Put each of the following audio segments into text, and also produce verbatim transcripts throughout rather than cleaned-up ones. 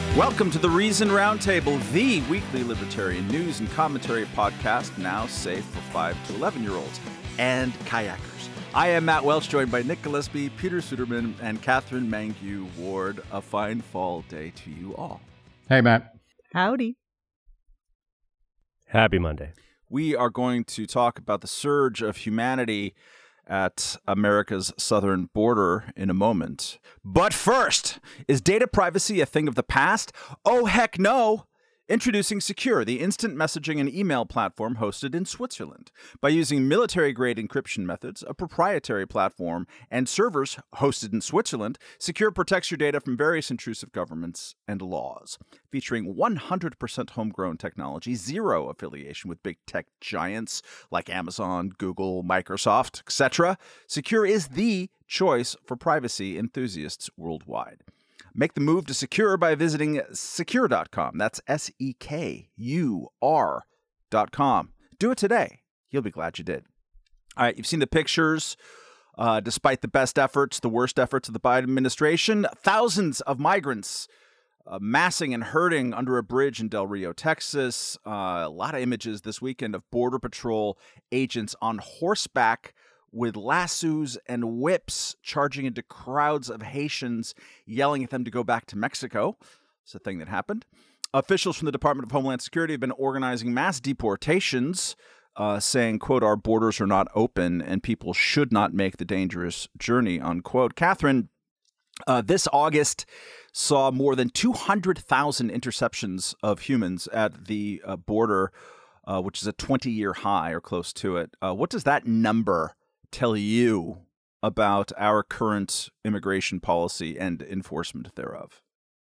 Welcome to the Reason Roundtable, the weekly libertarian news and commentary podcast, now safe for five to eleven-year-olds and kayakers. I am Matt Welch, joined by Nick Gillespie, Peter Suderman, and Catherine Mangue Ward. A fine fall day to you all. Hey, Matt. Howdy. Happy Monday. We are going to talk about the surge of humanity at America's southern border in a moment. But first, is data privacy a thing of the past? Oh, heck no! Introducing Secure, the instant messaging and email platform hosted in Switzerland. By using military-grade encryption methods, a proprietary platform, and servers hosted in Switzerland, Secure protects your data from various intrusive governments and laws. Featuring one hundred percent homegrown technology, zero affiliation with big tech giants like Amazon, Google, Microsoft, et cetera, Secure is the choice for privacy enthusiasts worldwide. Make the move to Secure by visiting secure dot com. That's S E K U R dot com. Do it today. You'll be glad you did. All right, you've seen the pictures. Uh, despite the best efforts, the worst efforts of the Biden administration, thousands of migrants uh, massing and herding under a bridge in Del Rio, Texas. Uh, a lot of images this weekend of Border Patrol agents on horseback with lassos and whips charging into crowds of Haitians, yelling at them to go back to Mexico. It's a thing that happened. Officials from the Department of Homeland Security have been organizing mass deportations, uh, saying, quote, our borders are not open and people should not make the dangerous journey, unquote. Catherine, uh, this August saw more than two hundred thousand interceptions of humans at the uh, border, uh, which is a twenty-year high or close to it. Uh, what does that number tell you about our current immigration policy and enforcement thereof?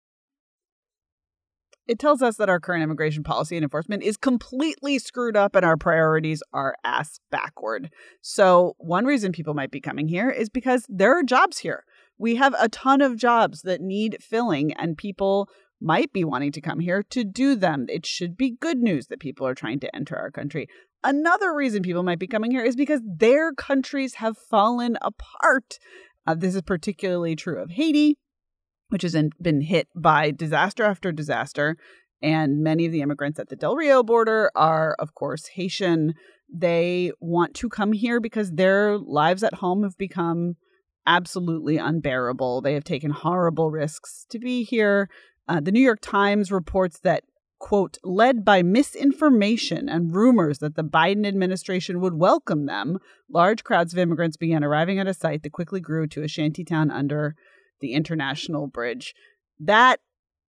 It tells us that our current immigration policy and enforcement is completely screwed up and our priorities are ass backward. So one reason people might be coming here is because there are jobs here. We have a ton of jobs that need filling and people might be wanting to come here to do them. It should be good news that people are trying to enter our country. Another reason people might be coming here is because their countries have fallen apart. Uh, this is particularly true of Haiti, which has been hit by disaster after disaster. And many of the immigrants at the Del Rio border are, of course, Haitian. They want to come here because their lives at home have become absolutely unbearable. They have taken horrible risks to be here. Uh, the New York Times reports that, quote, led by misinformation and rumors that the Biden administration would welcome them, large crowds of immigrants began arriving at a site that quickly grew to a shantytown under the International Bridge. That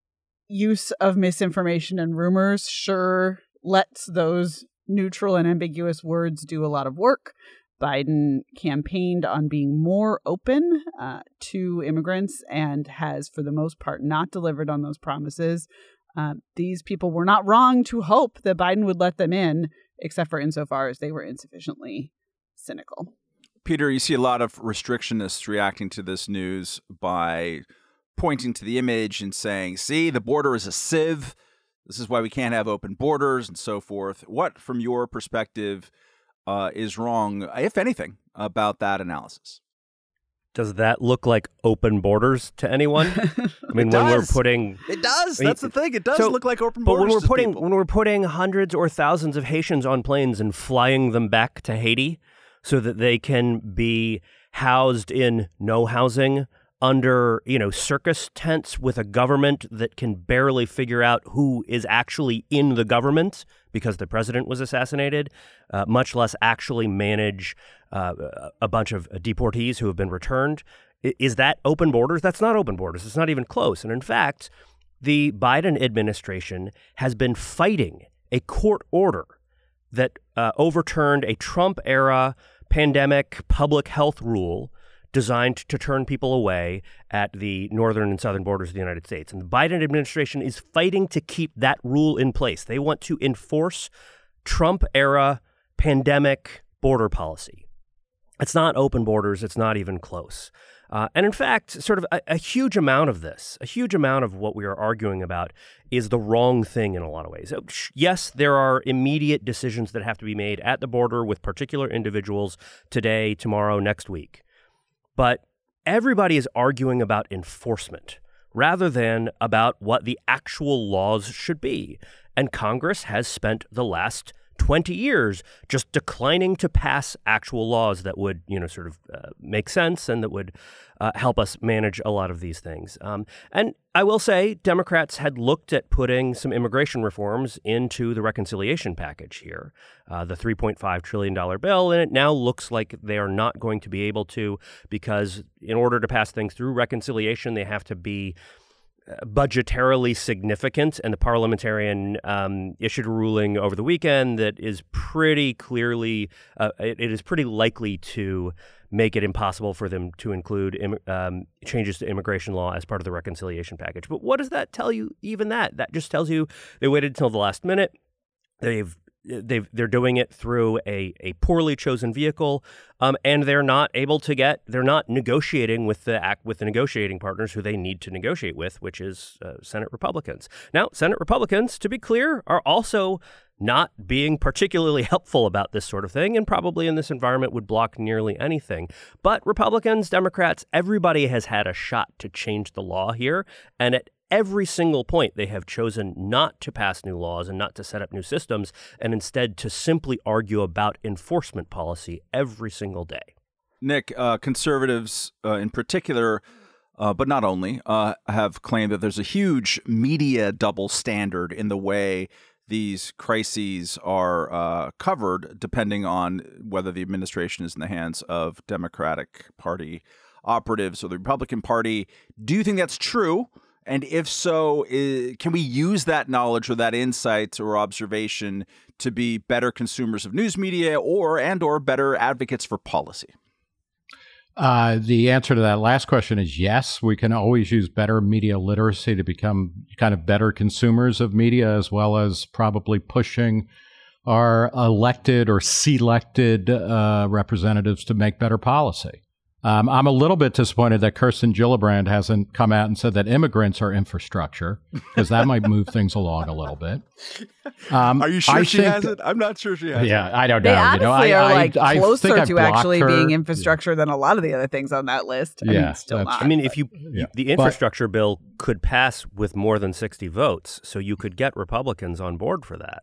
use of misinformation and rumors sure lets those neutral and ambiguous words do a lot of work. Biden campaigned on being more open uh, to immigrants and has, for the most part, not delivered on those promises. Uh, these people were not wrong to hope that Biden would let them in, except for insofar as they were insufficiently cynical. Peter, you see a lot of restrictionists reacting to this news by pointing to the image and saying, see, the border is a sieve. This is why we can't have open borders and so forth. What, from your perspective, uh, is wrong, if anything, about that analysis? Does that look like open borders to anyone? I mean, It when we're does. putting It does. I mean, That's the thing. It does so- look like open But borders when we're to putting people. when we're putting hundreds or thousands of Haitians on planes and flying them back to Haiti so that they can be housed in no housing under, you know, circus tents with a government that can barely figure out who is actually in the government because the president was assassinated, uh, much less actually manage uh, a bunch of deportees who have been returned. I- Is that open borders? That's not open borders. It's not even close. And in fact, the Biden administration has been fighting a court order that uh, overturned a Trump-era pandemic public health rule designed to turn people away at the northern and southern borders of the United States. And the Biden administration is fighting to keep that rule in place. They want to enforce Trump-era pandemic border policy. It's not open borders. It's not even close. Uh, and in fact, sort of a, a huge amount of this, a huge amount of what we are arguing about is the wrong thing in a lot of ways. Yes, there are immediate decisions that have to be made at the border with particular individuals today, tomorrow, next week. But everybody is arguing about enforcement, rather than about what the actual laws should be. And Congress has spent the last twenty years just declining to pass actual laws that would, you know, sort of uh, make sense and that would uh, help us manage a lot of these things. Um, and I will say Democrats had looked at putting some immigration reforms into the reconciliation package here, uh, the three point five trillion dollars bill, and it now looks like they are not going to be able to, because in order to pass things through reconciliation, they have to be budgetarily significant, and the parliamentarian um, issued a ruling over the weekend that is pretty clearly, uh, it, it is pretty likely to make it impossible for them to include im- um, changes to immigration law as part of the reconciliation package. But what does that tell you? Even that, that just tells you they waited until the last minute. They've They've, they're doing it through a, a poorly chosen vehicle, um, and they're not able to get, they're not negotiating with the act with the negotiating partners who they need to negotiate with, which is uh, Senate Republicans. Now, Senate Republicans, to be clear, are also not being particularly helpful about this sort of thing, and probably in this environment would block nearly anything. But Republicans, Democrats, everybody has had a shot to change the law here, and at every single point, they have chosen not to pass new laws and not to set up new systems, and instead to simply argue about enforcement policy every single day. Nick, uh, conservatives uh, in particular, uh, but not only, uh, have claimed that there's a huge media double standard in the way these crises are uh, covered, depending on whether the administration is in the hands of Democratic Party operatives or the Republican Party. Do you think that's true? And if so, is, can we use that knowledge or that insight or observation to be better consumers of news media or and or better advocates for policy? Uh, the answer to that last question is yes. We can always use better media literacy to become kind of better consumers of media, as well as probably pushing our elected or selected uh, representatives to make better policy. Um, I'm a little bit disappointed that Kirsten Gillibrand hasn't come out and said that immigrants are infrastructure, because that might move things along a little bit. Um, are you sure I she think, hasn't? I'm not sure she hasn't. Yeah, I don't know. They honestly you know, I, are like I, I closer think to I actually her. being infrastructure than a lot of the other things on that list. I Yeah, mean, still that's- not. I mean, if you, Yeah. the infrastructure but, bill could pass with more than sixty votes, so you could get Republicans on board for that.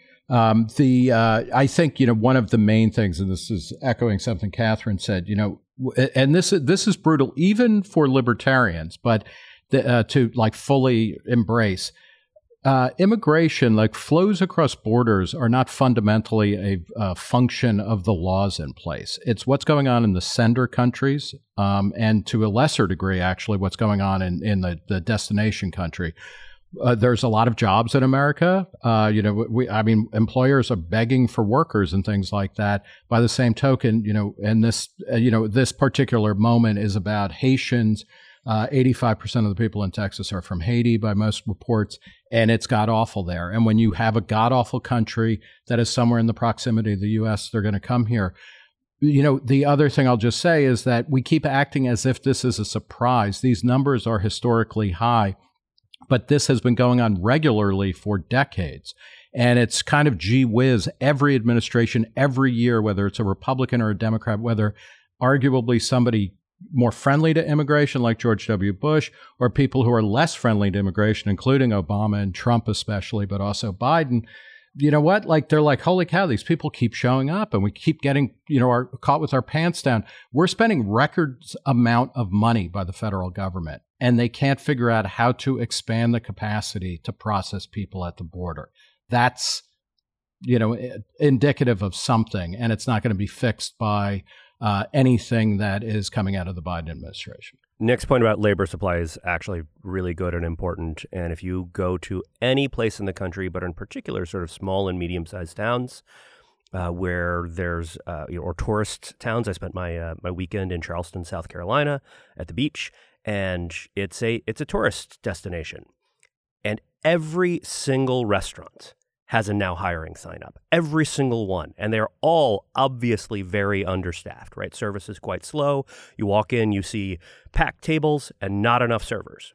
Um, the uh, I think, you know, one of the main things, and this is echoing something Catherine said, you know, and this is, this is brutal even for libertarians, but the, uh, to like fully embrace uh, immigration, like flows across borders are not fundamentally a, a function of the laws in place. It's what's going on in the sender countries, um, and to a lesser degree, actually, what's going on in, in the, the destination country. Uh, there's a lot of jobs in America. Uh, you know, we, I mean, employers are begging for workers and things like that. By the same token, you know, and this, uh, you know, this particular moment is about Haitians. Uh, eighty-five percent of the people in Texas are from Haiti by most reports, and it's god awful there. And when you have a god awful country that is somewhere in the proximity of the U S, they're going to come here. You know, the other thing I'll just say is that we keep acting as if this is a surprise. These numbers are historically high, but this has been going on regularly for decades. And it's kind of gee whiz, every administration, every year, whether it's a Republican or a Democrat, whether arguably somebody more friendly to immigration like George W. Bush, or people who are less friendly to immigration, including Obama and Trump especially, but also Biden, you know what? Like, they're like, holy cow, these people keep showing up and we keep getting, you know, our, caught with our pants down. We're spending records amount of money by the federal government, and they can't figure out how to expand the capacity to process people at the border. That's, you know, indicative of something, and it's not going to be fixed by uh, anything that is coming out of the Biden administration. Nick's point about labor supply is actually really good and important. And if you go to any place in the country, but in particular sort of small and medium-sized towns uh, where there's, uh, you know, or tourist towns. I spent my uh, my weekend in Charleston, South Carolina at the beach, and it's a it's a tourist destination. And every single restaurant has a now hiring sign up, every single one. And they're all obviously very understaffed, right? Service is quite slow. You walk in, you see packed tables and not enough servers.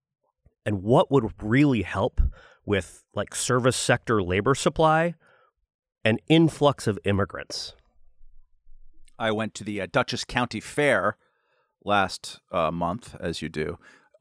And what would really help with like service sector labor supply? An influx of immigrants. I went to the uh, Dutchess County Fair last uh, month, as you do.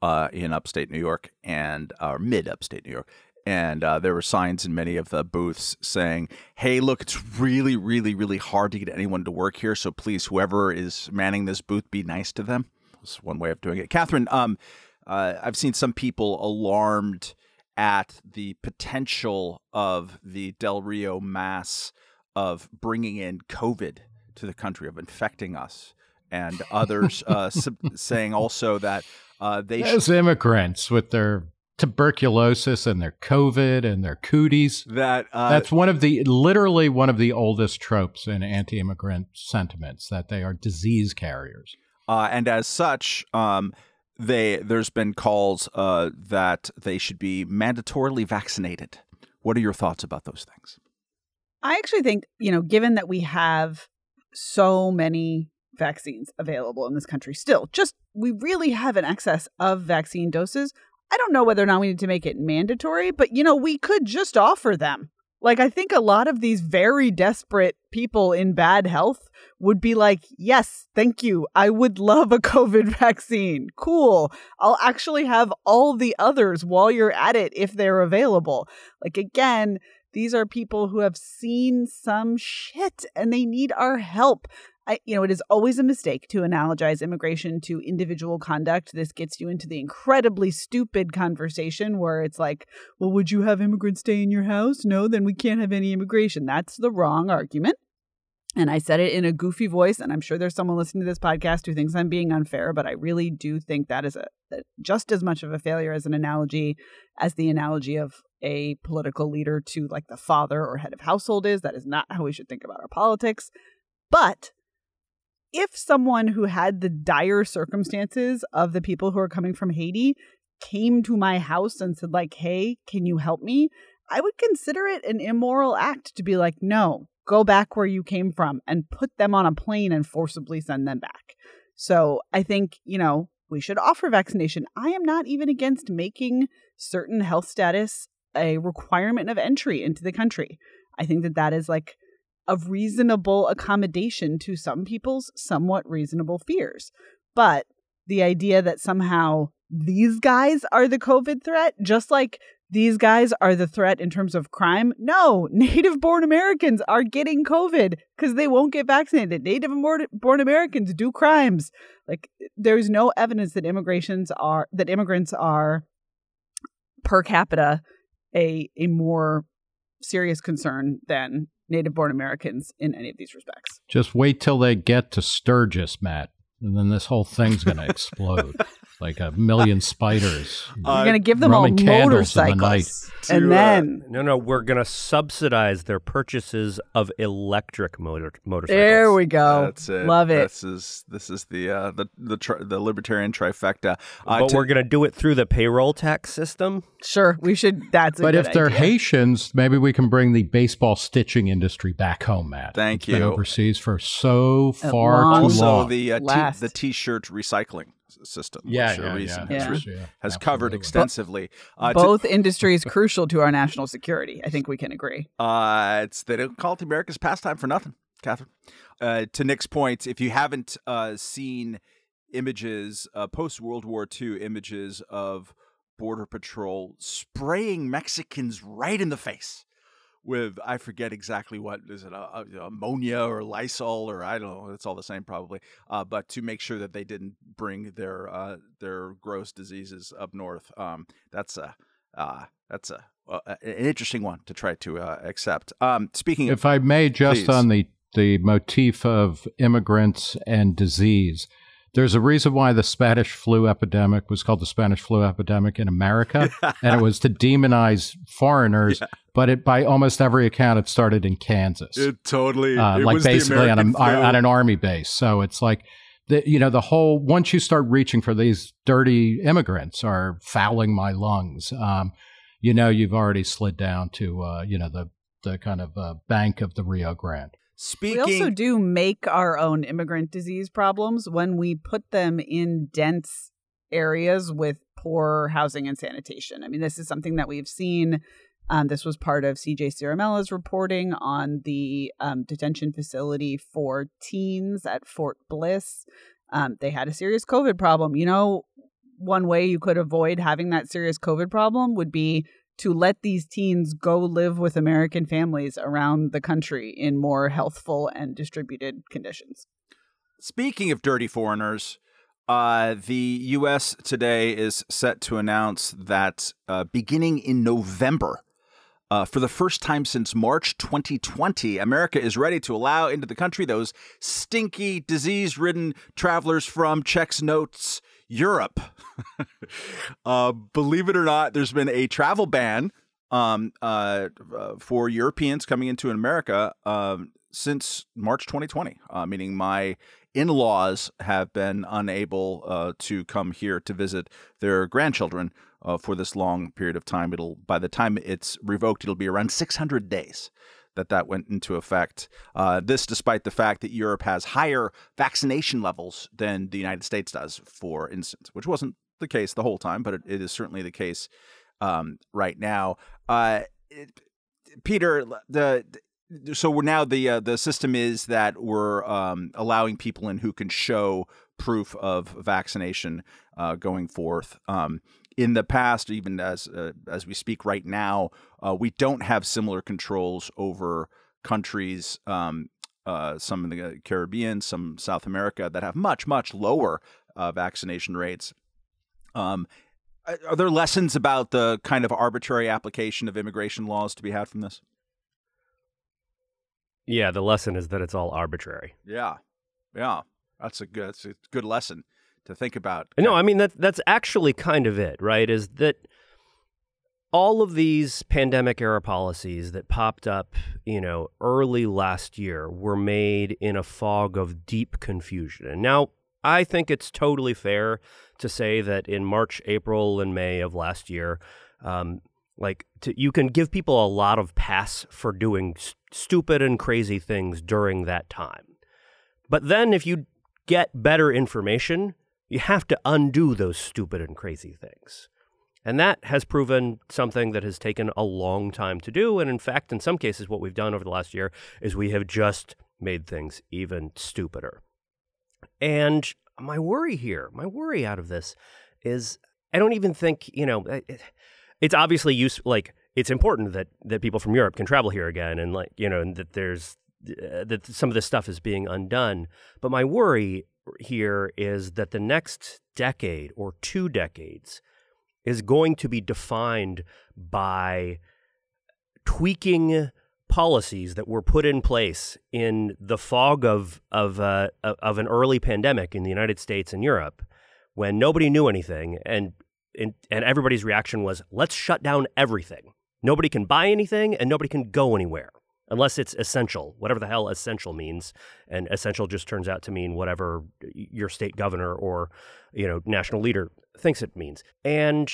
uh, in upstate New York and or mid upstate New York. And uh, there were signs in many of the booths saying, hey, look, it's really, really, really hard to get anyone to work here. So please, whoever is manning this booth, be nice to them. That's one way of doing it. Catherine, um, uh, I've seen some people alarmed at the potential of the Del Rio mass of bringing in COVID to the country, of infecting us. And others uh, saying also that uh, they Those sh- immigrants with their tuberculosis and their COVID and their cooties. That uh, That's one of the, literally one of the oldest tropes in anti-immigrant sentiments, that they are disease carriers. Uh, and as such, um, they there's been calls uh, that they should be mandatorily vaccinated. What are your thoughts about those things? I actually think, you know, given that we have so many vaccines available in this country still, just we really have an excess of vaccine doses. I don't know whether or not we need to make it mandatory, but, you know, we could just offer them. Like, I think a lot of these very desperate people in bad health would be like, yes, thank you. I would love a COVID vaccine. Cool. I'll actually have all the others while you're at it if they're available. Like, again, these are people who have seen some shit and they need our help. I, you know, it is always a mistake to analogize immigration to individual conduct. This gets you into the incredibly stupid conversation where it's like, well, would you have immigrants stay in your house? No, then we can't have any immigration. That's the wrong argument. And I said it in a goofy voice, and I'm sure there's someone listening to this podcast who thinks I'm being unfair, but I really do think that is a, a just as much of a failure as an analogy as the analogy of a political leader to like the father or head of household is. That is not how we should think about our politics. But if someone who had the dire circumstances of the people who are coming from Haiti came to my house and said, like, hey, can you help me? I would consider it an immoral act to be like, no, go back where you came from and put them on a plane and forcibly send them back. So I think, you know, we should offer vaccination. I am not even against making certain health status a requirement of entry into the country. I think that that is like a reasonable accommodation to some people's somewhat reasonable fears. But the idea that somehow these guys are the COVID threat, just like these guys are the threat in terms of crime. No, native-born Americans are getting COVID because they won't get vaccinated. Native-born Americans do crimes. Like, there's no evidence that immigrations are that immigrants are per capita a a more serious concern than native-born Americans in any of these respects. Just wait till they get to Sturgis, Matt, and then this whole thing's going to explode like a million spiders. Uh, You're going to give them all motorcycles. The and to, then... Uh, no, no, we're going to subsidize their purchases of electric motor motorcycles. There we go. That's it. Love it. This is this is the uh, the the, tri- the libertarian trifecta. Uh, but to- we're going to do it through the payroll tax system. Sure, we should. That's a but good if they're idea. Haitians, maybe we can bring the baseball stitching industry back home, Matt. Thank it's you. Been overseas for so far long- too also long. the uh, Last. t- the t-shirt recycling system. Yeah, which yeah, Reason yeah, has, yeah. yeah, has covered absolutely. extensively. Uh, Both industries crucial to our national security. I think we can agree. To, uh, it's they don't call it America's pastime for nothing, Catherine. Uh, to Nick's point, if you haven't uh, seen images, uh, post World War Two images of Border Patrol spraying Mexicans right in the face with, I forget exactly what, is it uh, ammonia or Lysol or I don't know, it's all the same probably, uh, but to make sure that they didn't bring their uh, their gross diseases up north. Um, that's a uh, that's a uh, an interesting one to try to uh, accept. Um, speaking of, if I may, just please. on the, the motif of immigrants and disease, there's a reason why the Spanish flu epidemic was called the Spanish flu epidemic in America, and it was to demonize foreigners. Yeah. But it, by almost every account, it started in Kansas. It totally, uh, it like was basically the on, a, flu. on an army base. So it's like, the, you know, the whole, once you start reaching for these dirty immigrants are fouling my lungs, um, you know, you've already slid down to, uh, you know, the, the kind of uh, bank of the Rio Grande. Speaking, we also do make our own immigrant disease problems when we put them in dense areas with poor housing and sanitation. I mean, this is something that we've seen. Um, this was part of C J Ciramella's reporting on the um, detention facility for teens at Fort Bliss. Um, they had a serious COVID problem. You know, one way you could avoid having that serious COVID problem would be to let these teens go live with American families around the country in more healthful and distributed conditions. Speaking of dirty foreigners, uh, the U S today is set to announce that uh, beginning in November, uh, for the first time since March twenty twenty, America is ready to allow into the country those stinky, disease-ridden travelers from checks notes Europe. uh, believe it or not, there's been a travel ban um, uh, uh, for Europeans coming into America uh, since March twenty twenty, uh, meaning my in-laws have been unable uh, to come here to visit their grandchildren uh, for this long period of time. It'll, by the time it's revoked, it'll be around six hundred days that that went into effect. Uh, this despite the fact that Europe has higher vaccination levels than the United States does, for instance, which wasn't the case the whole time, but it, it is certainly the case um, right now. Uh, it, Peter, the so we're now the uh, the system is that we're um, allowing people in who can show proof of vaccination uh, going forth. Um, in the past, even as uh, as we speak right now, uh, we don't have similar controls over countries, um, uh, some in the Caribbean, some South America, that have much, much lower uh, vaccination rates. Um, are there lessons about the kind of arbitrary application of immigration laws to be had from this? Yeah, the lesson is that it's all arbitrary. Yeah, yeah, that's a good, that's a good lesson to think about. No, I mean, that that's actually kind of it, right? Is that all of these pandemic-era policies that popped up, you know, early last year were made in a fog of deep confusion. And now I think it's totally fair to say that in March, April, and May of last year, um, like to, you can give people a lot of pass for doing st- stupid and crazy things during that time. But then if you get better information, you have to undo those stupid and crazy things. And that has proven something that has taken a long time to do. And in fact, in some cases, what we've done over the last year is we have just made things even stupider. And my worry here, my worry out of this is I don't even think, you know, it, it's obviously use, like it's important that, that people from Europe can travel here again. And like, you know, and that there's uh, that some of this stuff is being undone. But my worry here is that the next decade or two decades is going to be defined by tweaking policies that were put in place in the fog of of uh, of an early pandemic in the United States and Europe, when nobody knew anything, and and, and everybody's reaction was, let's shut down everything. Nobody can buy anything and nobody can go anywhere unless it's essential, whatever the hell essential means. And essential just turns out to mean whatever your state governor or, you know, national leader thinks it means. And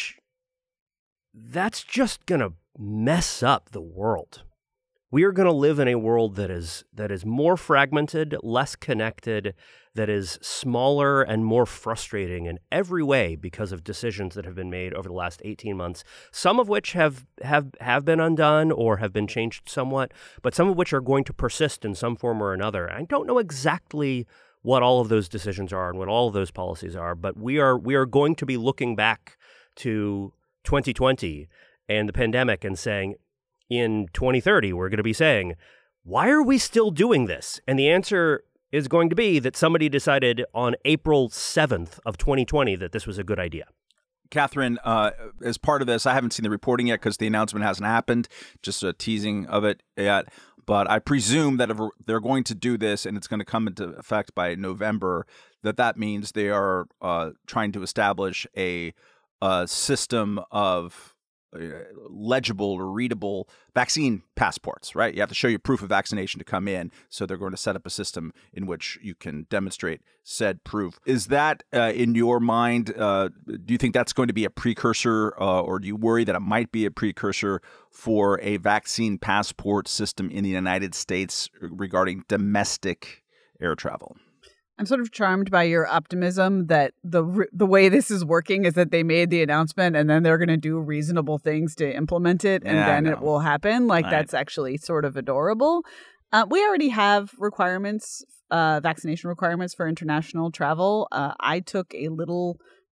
that's just going to mess up the world. We are going to live in a world that is that is more fragmented, less connected, that is smaller and more frustrating in every way because of decisions that have been made over the last eighteen months, some of which have, have, have been undone or have been changed somewhat, but some of which are going to persist in some form or another. I don't know exactly what all of those decisions are and what all of those policies are, but we are we are going to be looking back to twenty twenty and the pandemic and saying, in twenty thirty, we're going to be saying, why are we still doing this? And the answer is going to be that somebody decided on April seventh of twenty twenty that this was a good idea. Catherine, uh, as part of this, I haven't seen the reporting yet because the announcement hasn't happened, just a teasing of it yet. But I presume that if they're going to do this and it's going to come into effect by November, that that means they are uh, trying to establish a, a system of legible or readable vaccine passports, right? You have to show your proof of vaccination to come in. So they're going to set up a system in which you can demonstrate said proof. Is that uh, in your mind, uh, do you think that's going to be a precursor uh, or do you worry that it might be a precursor for a vaccine passport system in the United States regarding domestic air travel? I'm sort of charmed by your optimism that the the way this is working is that they made the announcement and then they're going to do reasonable things to implement it and yeah, then it will happen. Like, right. That's actually sort of adorable. Uh, we already have requirements, uh, vaccination requirements for international travel. Uh, I took a little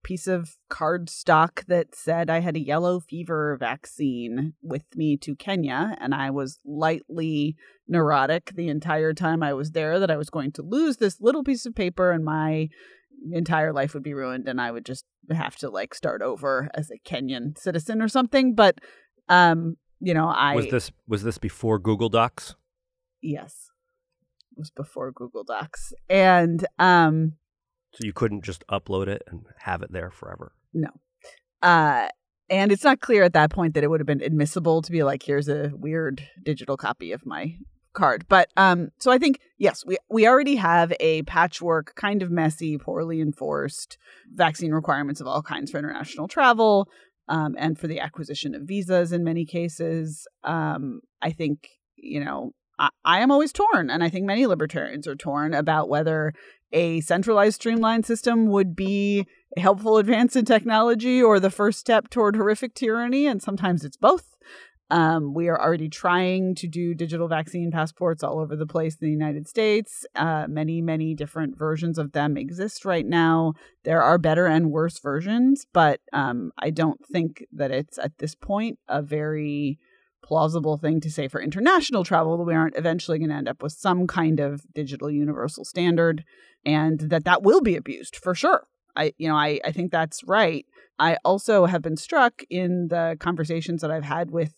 piece of card stock that said I had a yellow fever vaccine with me to Kenya, and I was lightly neurotic the entire time I was there that I was going to lose this little piece of paper and my entire life would be ruined and I would just have to like start over as a Kenyan citizen or something. But, um, you know, I... Was this, was this before Google Docs? Yes. It was before Google Docs. And... um. So you couldn't just upload it and have it there forever? No. Uh, and it's not clear at that point that it would have been admissible to be like, here's a weird digital copy of my card. But um, so I think, yes, we, we already have a patchwork, kind of messy, poorly enforced vaccine requirements of all kinds for international travel um, and for the acquisition of visas in many cases. Um, I think, you know, I, I am always torn, and I think many libertarians are torn about whether a centralized streamlined system would be a helpful advance in technology or the first step toward horrific tyranny. And sometimes it's both. Um, we are already trying to do digital vaccine passports all over the place in the United States. Uh, many, many different versions of them exist right now. There are better and worse versions, but um, I don't think that it's at this point a very plausible thing to say for international travel that we aren't eventually going to end up with some kind of digital universal standard, and that that will be abused for sure. I, you know, I, I think that's right. I also have been struck in the conversations that I've had with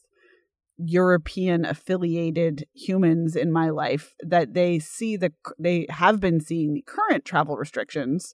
European affiliated humans in my life that they see the, they have been seeing the current travel restrictions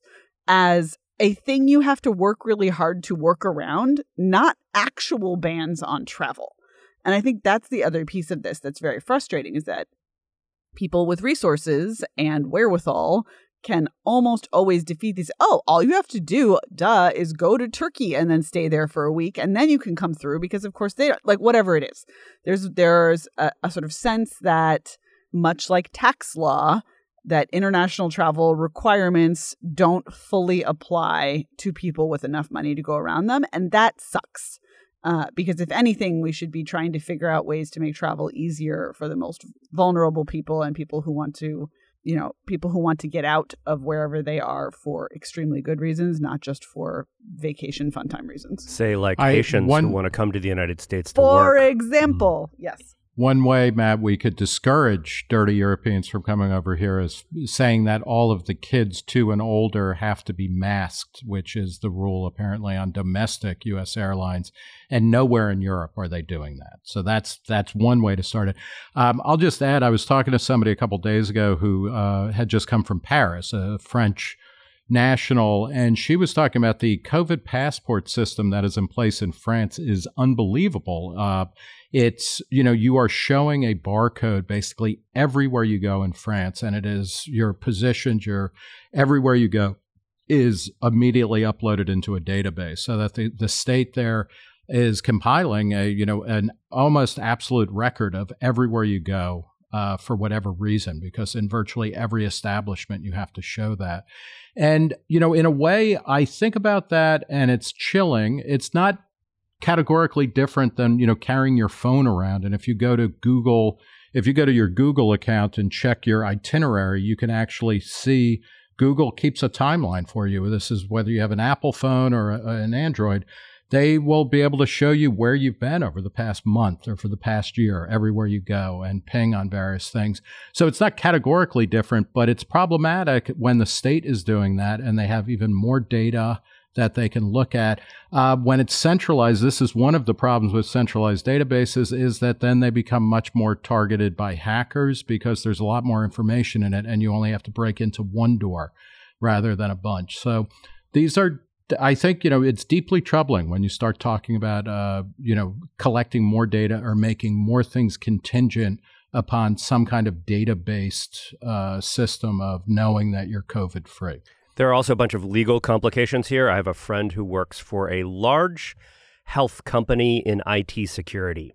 as a thing you have to work really hard to work around, not actual bans on travel. And I think that's the other piece of this that's very frustrating, is that people with resources and wherewithal can almost always defeat these. Oh, all you have to do, duh, is go to Turkey and then stay there for a week, and then you can come through because, of course, they like whatever it is. There's there's a, a sort of sense that, much like tax law, that international travel requirements don't fully apply to people with enough money to go around them, and that sucks. Uh, because if anything, we should be trying to figure out ways to make travel easier for the most vulnerable people and people who want to, you know, people who want to get out of wherever they are for extremely good reasons, not just for vacation fun time reasons. Say like I, Haitians one, who want to come to the United States to for work. For example, yes. One way, Matt, we could discourage dirty Europeans from coming over here is saying that all of the kids two and older have to be masked, which is the rule apparently on domestic U S airlines, and nowhere in Europe are they doing that. So that's that's one way to start it. Um, I'll just add, I was talking to somebody a couple days ago who uh, had just come from Paris, a French national, and she was talking about the COVID passport system that is in place in France is unbelievable. Uh, it's, you know, you are showing a barcode basically everywhere you go in France, and it is your positions, your everywhere you go is immediately uploaded into a database so that the, the state there is compiling a, you know, an almost absolute record of everywhere you go uh, for whatever reason, because in virtually every establishment you have to show that. And, you know, in a way, I think about that and it's chilling. It's not categorically different than, you know, carrying your phone around. And if you go to Google, if you go to your Google account and check your itinerary, you can actually see Google keeps a timeline for you. This is whether you have an Apple phone or a, an Android. They will be able to show you where you've been over the past month or for the past year, everywhere you go, and ping on various things. So it's not categorically different, but it's problematic when the state is doing that and they have even more data that they can look at. Uh, when it's centralized, this is one of the problems with centralized databases, is that then they become much more targeted by hackers because there's a lot more information in it and you only have to break into one door rather than a bunch. So these are, I think, you know, it's deeply troubling when you start talking about, uh, you know, collecting more data or making more things contingent upon some kind of data-based uh, system of knowing that you're COVID-free. There are also a bunch of legal complications here. I have a friend who works for a large health company in I T security.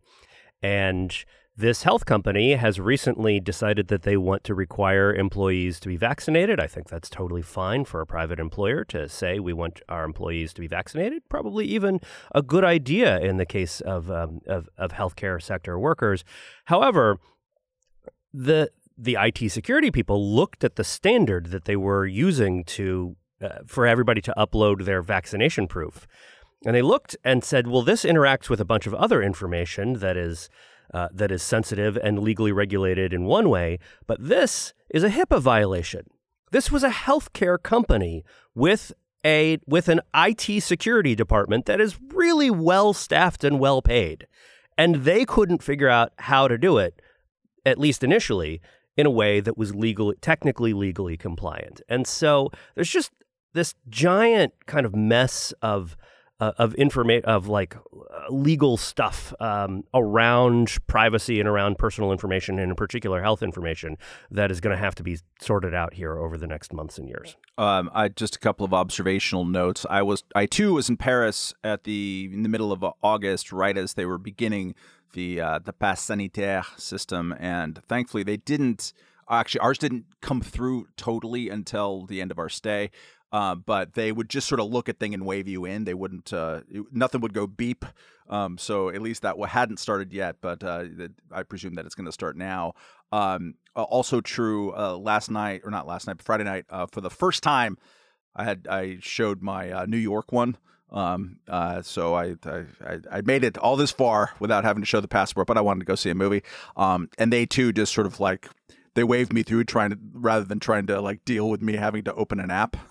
And this health company has recently decided that they want to require employees to be vaccinated. I think that's totally fine for a private employer to say we want our employees to be vaccinated. Probably even a good idea in the case of um, of, of healthcare sector workers. However, the the I T security people looked at the standard that they were using to uh, for everybody to upload their vaccination proof. And they looked and said, well, this interacts with a bunch of other information that is uh, that is sensitive and legally regulated in one way, but this is a HIPAA violation. This was a healthcare company with a with an I T security department that is really well staffed and well paid, and they couldn't figure out how to do it, at least initially, in a way that was legal, technically legally compliant. And so there's just this giant kind of mess of uh, of information of like uh, legal stuff um, around privacy and around personal information, and in particular health information, that is going to have to be sorted out here over the next months and years. Um, I just a couple of observational notes. I was I too was in Paris at the in the middle of August, right as they were beginning the uh, the pass sanitaire system, and thankfully they didn't. Actually, ours didn't come through totally until the end of our stay. Uh, but they would just sort of look at thing and wave you in. They wouldn't. Uh, it, nothing would go beep. Um, so at least that hadn't started yet. But uh, I presume that it's going to start now. Um, also true. Uh, last night, or not last night, but Friday night, uh, for the first time, I had I showed my uh, New York one. Um, uh, so I, I I made it all this far without having to show the passport. But I wanted to go see a movie. Um, and they too just sort of like. They waved me through trying to, rather than trying to like deal with me having to open an app,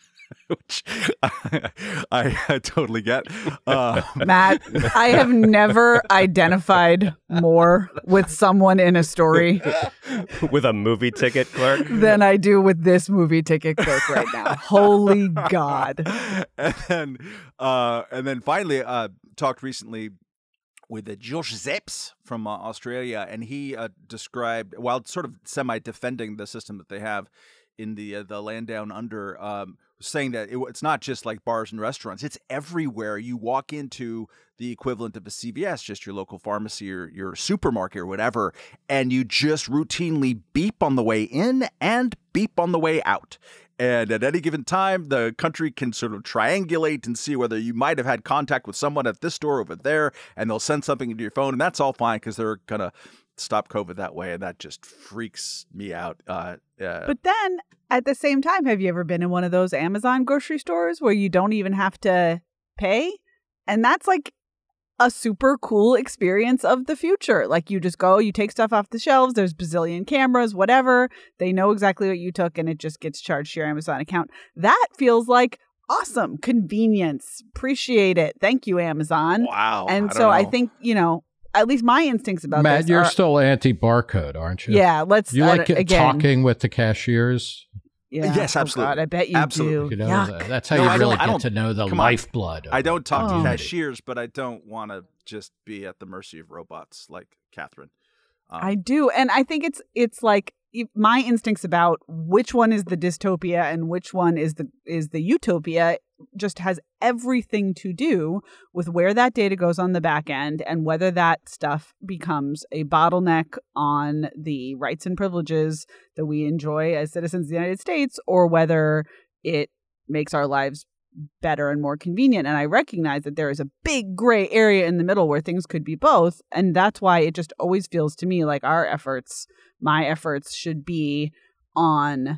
which I, I, I totally get. Uh, Matt, I have never identified more with someone in a story with a movie ticket clerk than I do with this movie ticket clerk right now. Holy God. And then, uh, and then finally, uh, talked recently with uh, George Zeps from uh, Australia, and he uh, described, while sort of semi-defending the system that they have in the uh, the land down under, um, saying that it, it's not just like bars and restaurants; it's everywhere. You walk into the equivalent of a C V S, just your local pharmacy or your supermarket or whatever, and you just routinely beep on the way in and beep on the way out. And at any given time, the country can sort of triangulate and see whether you might have had contact with someone at this store over there, and they'll send something into your phone, and that's all fine because they're going to stop COVID that way, and that just freaks me out. Uh, uh, but then, at the same time, have you ever been in one of those Amazon grocery stores where you don't even have to pay? And that's like a super cool experience of the future. Like you just go, you take stuff off the shelves, there's bazillion cameras, whatever. They know exactly what you took and it just gets charged to your Amazon account. That feels like awesome. Convenience. Appreciate it. Thank you, Amazon. Wow. And I so know. I think, you know, at least my instincts about Matt, this you're are, still anti-barcode, aren't you? Yeah, let's You uh, like again. talking with the cashiers? Yeah. Yes, absolutely. Oh God, I bet you Absolutely. do. You know, Yuck. that. That's how No, you I really don't- I get don't- to know the come on. lifeblood. of I don't talk Oh. to cashiers, but I don't want to just be at the mercy of robots like Catherine. Um, I do. And I think it's it's like e- my instincts about which one is the dystopia and which one is the is the utopia just has everything to do with where that data goes on the back end and whether that stuff becomes a bottleneck on the rights and privileges that we enjoy as citizens of the United States, or whether it makes our lives better and more convenient. And I recognize that there is a big gray area in the middle where things could be both. And that's why it just always feels to me like our efforts, my efforts should be on,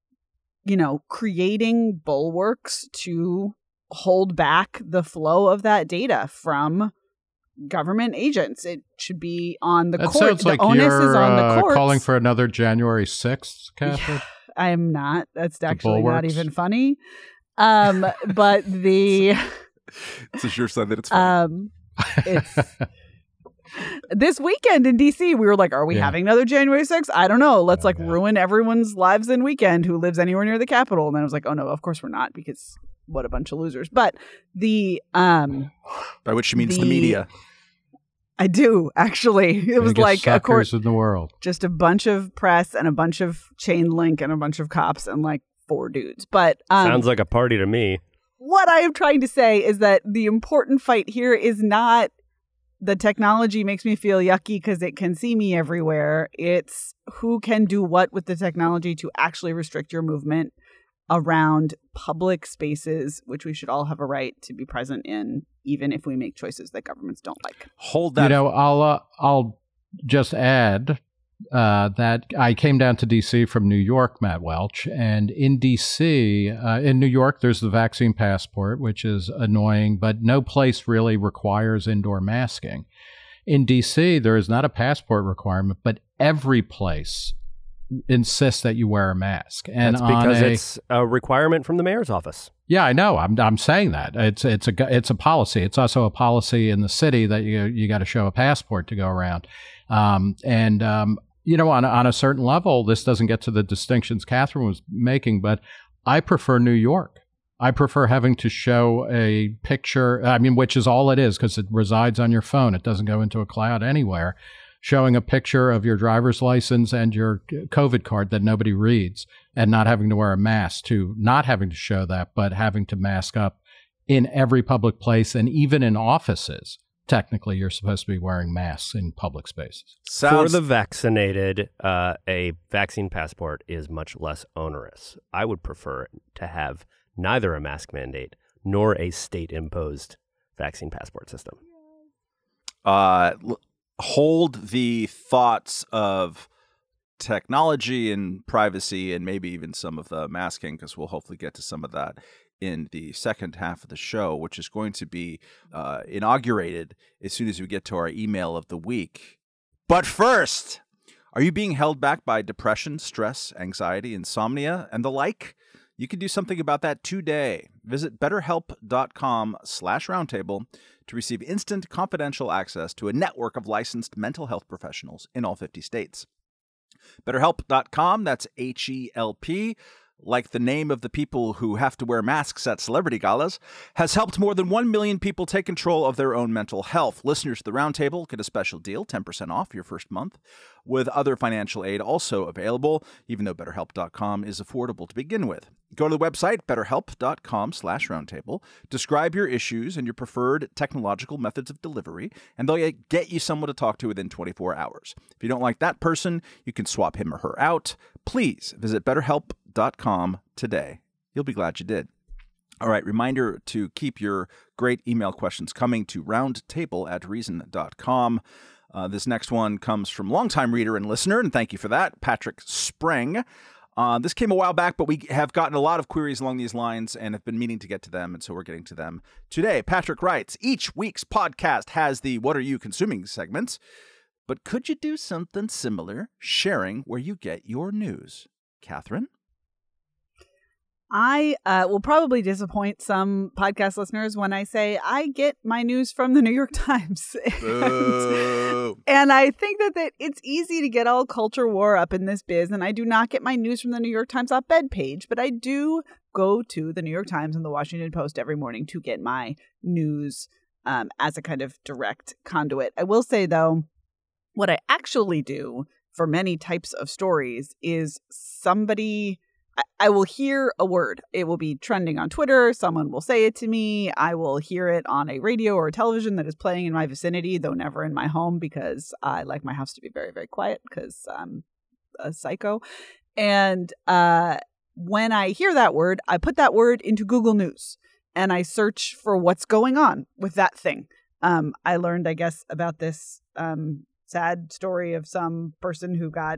you know, creating bulwarks to hold back the flow of that data from government agents. It should be on the That court. sounds The like onus you're is on the uh, courts. calling for another January sixth, Catherine. I am not. That's actually not bulwarks? even funny. Um, but the it's a sure sign that it's fine. um, it's this weekend in D C. We were like, "Are we Yeah. having another January sixth? I don't know. Let's Oh, like yeah. ruin everyone's lives in weekend who lives anywhere near the Capitol." And then I was like, "Oh no, of course we're not, because what a bunch of losers." But the um, By which she means the, the- media. I do actually. It was Biggest like a court, suckers in the world. just a bunch of press and a bunch of chain link and a bunch of cops and like four dudes. But um, Sounds like a party to me. what I am trying to say is that the important fight here is not the technology makes me feel yucky because it can see me everywhere. It's who can do what with the technology to actually restrict your movement around public spaces, which we should all have a right to be present in, even if we make choices that governments don't like. Hold that. You know, I'll uh, I'll just add uh, that I came down to D C from New York, Matt Welch, and in D C, uh, in New York, there's the vaccine passport, which is annoying, but no place really requires indoor masking. In D C, there is not a passport requirement, but every place insists that you wear a mask. And that's because a, it's a requirement from the mayor's office. Yeah, I know. I'm I'm saying that it's it's a it's a policy. It's also a policy in the city that you you got to show a passport to go around. Um, and um, you know, on a, on a certain level, this doesn't get to the distinctions Catherine was making, but I prefer New York. I prefer having to show a picture. I mean, which is all it is because it resides on your phone. It doesn't go into a cloud anywhere. Showing a picture of your driver's license and your COVID card that nobody reads, and not having to wear a mask, to not having to show that, but having to mask up in every public place, and even in offices. Technically, you're supposed to be wearing masks in public spaces. Sounds- For the vaccinated, uh, a vaccine passport is much less onerous. I would prefer to have neither a mask mandate nor a state-imposed vaccine passport system. Uh, l- hold the thoughts of technology and privacy and maybe even some of the masking, because we'll hopefully get to some of that in the second half of the show, which is going to be uh, inaugurated as soon as we get to our email of the week. But first, are you being held back by depression, stress, anxiety, insomnia, and the like? You can do something about that today. Visit betterhelp.com slash roundtable to receive instant confidential access to a network of licensed mental health professionals in all fifty states. BetterHelp dot com, that's H E L P, like the name of the people who have to wear masks at celebrity galas, has helped more than one million people take control of their own mental health. Listeners to the Roundtable get a special deal, ten percent off your first month, with other financial aid also available, even though BetterHelp dot com is affordable to begin with. Go to the website, betterhelp.com slash roundtable, describe your issues and your preferred technological methods of delivery, and they'll get you someone to talk to within twenty-four hours. If you don't like that person, you can swap him or her out. Please visit betterhelp dot com today. You'll be glad you did. All right, reminder to keep your great email questions coming to roundtable at reason dot com. Uh, this next one comes from longtime reader and listener, and thank you for that, Patrick Spreng. Uh, this came a while back, but we have gotten a lot of queries along these lines and have been meaning to get to them, and so we're getting to them today. Patrick writes, each week's podcast has the What Are You Consuming segments, but could you do something similar, sharing where you get your news? Catherine? I uh, will probably disappoint some podcast listeners when I say I get my news from the New York Times. and, and I think that, that it's easy to get all culture war up in this biz, and I do not get my news from the New York Times op-ed page, but I do go to the New York Times and the Washington Post every morning to get my news um, as a kind of direct conduit. I will say, though, what I actually do for many types of stories is somebody... I will hear a word. It will be trending on Twitter. Someone will say it to me. I will hear it on a radio or a television that is playing in my vicinity, though never in my home, because I like my house to be very, very quiet because I'm a psycho. And uh, when I hear that word, I put that word into Google News and I search for what's going on with that thing. Um, I learned, I guess, about this um, sad story of some person who got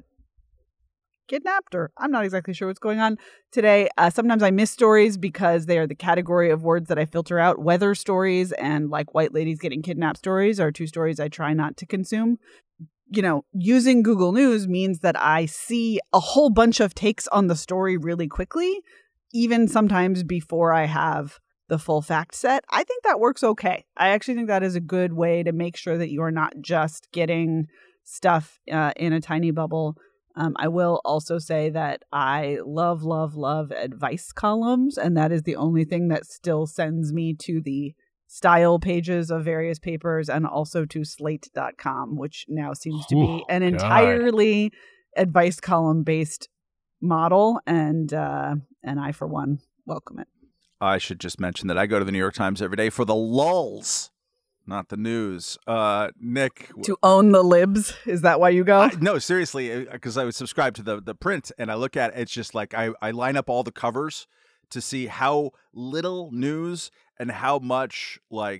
kidnapped, or I'm not exactly sure what's going on today. Uh, sometimes I miss stories because they are the category of words that I filter out. Weather stories and like white ladies getting kidnapped stories are two stories I try not to consume. You know, using Google News means that I see a whole bunch of takes on the story really quickly, even sometimes before I have the full fact set. I think that works okay. I actually think that is a good way to make sure that you are not just getting stuff uh, in a tiny bubble. Um, I will also say that I love, love, love advice columns, and that is the only thing that still sends me to the style pages of various papers and also to slate dot com, which now seems to be an entirely God. advice column based model. And, uh, and I, for one, welcome it. I should just mention that I go to the New York Times every day for the lulls. Not the news. Uh, Nick. To own the libs? Is that why you go? I, no, seriously, because I was subscribed to the, the print and I look at it, it's just like I, I line up all the covers to see how little news and how much like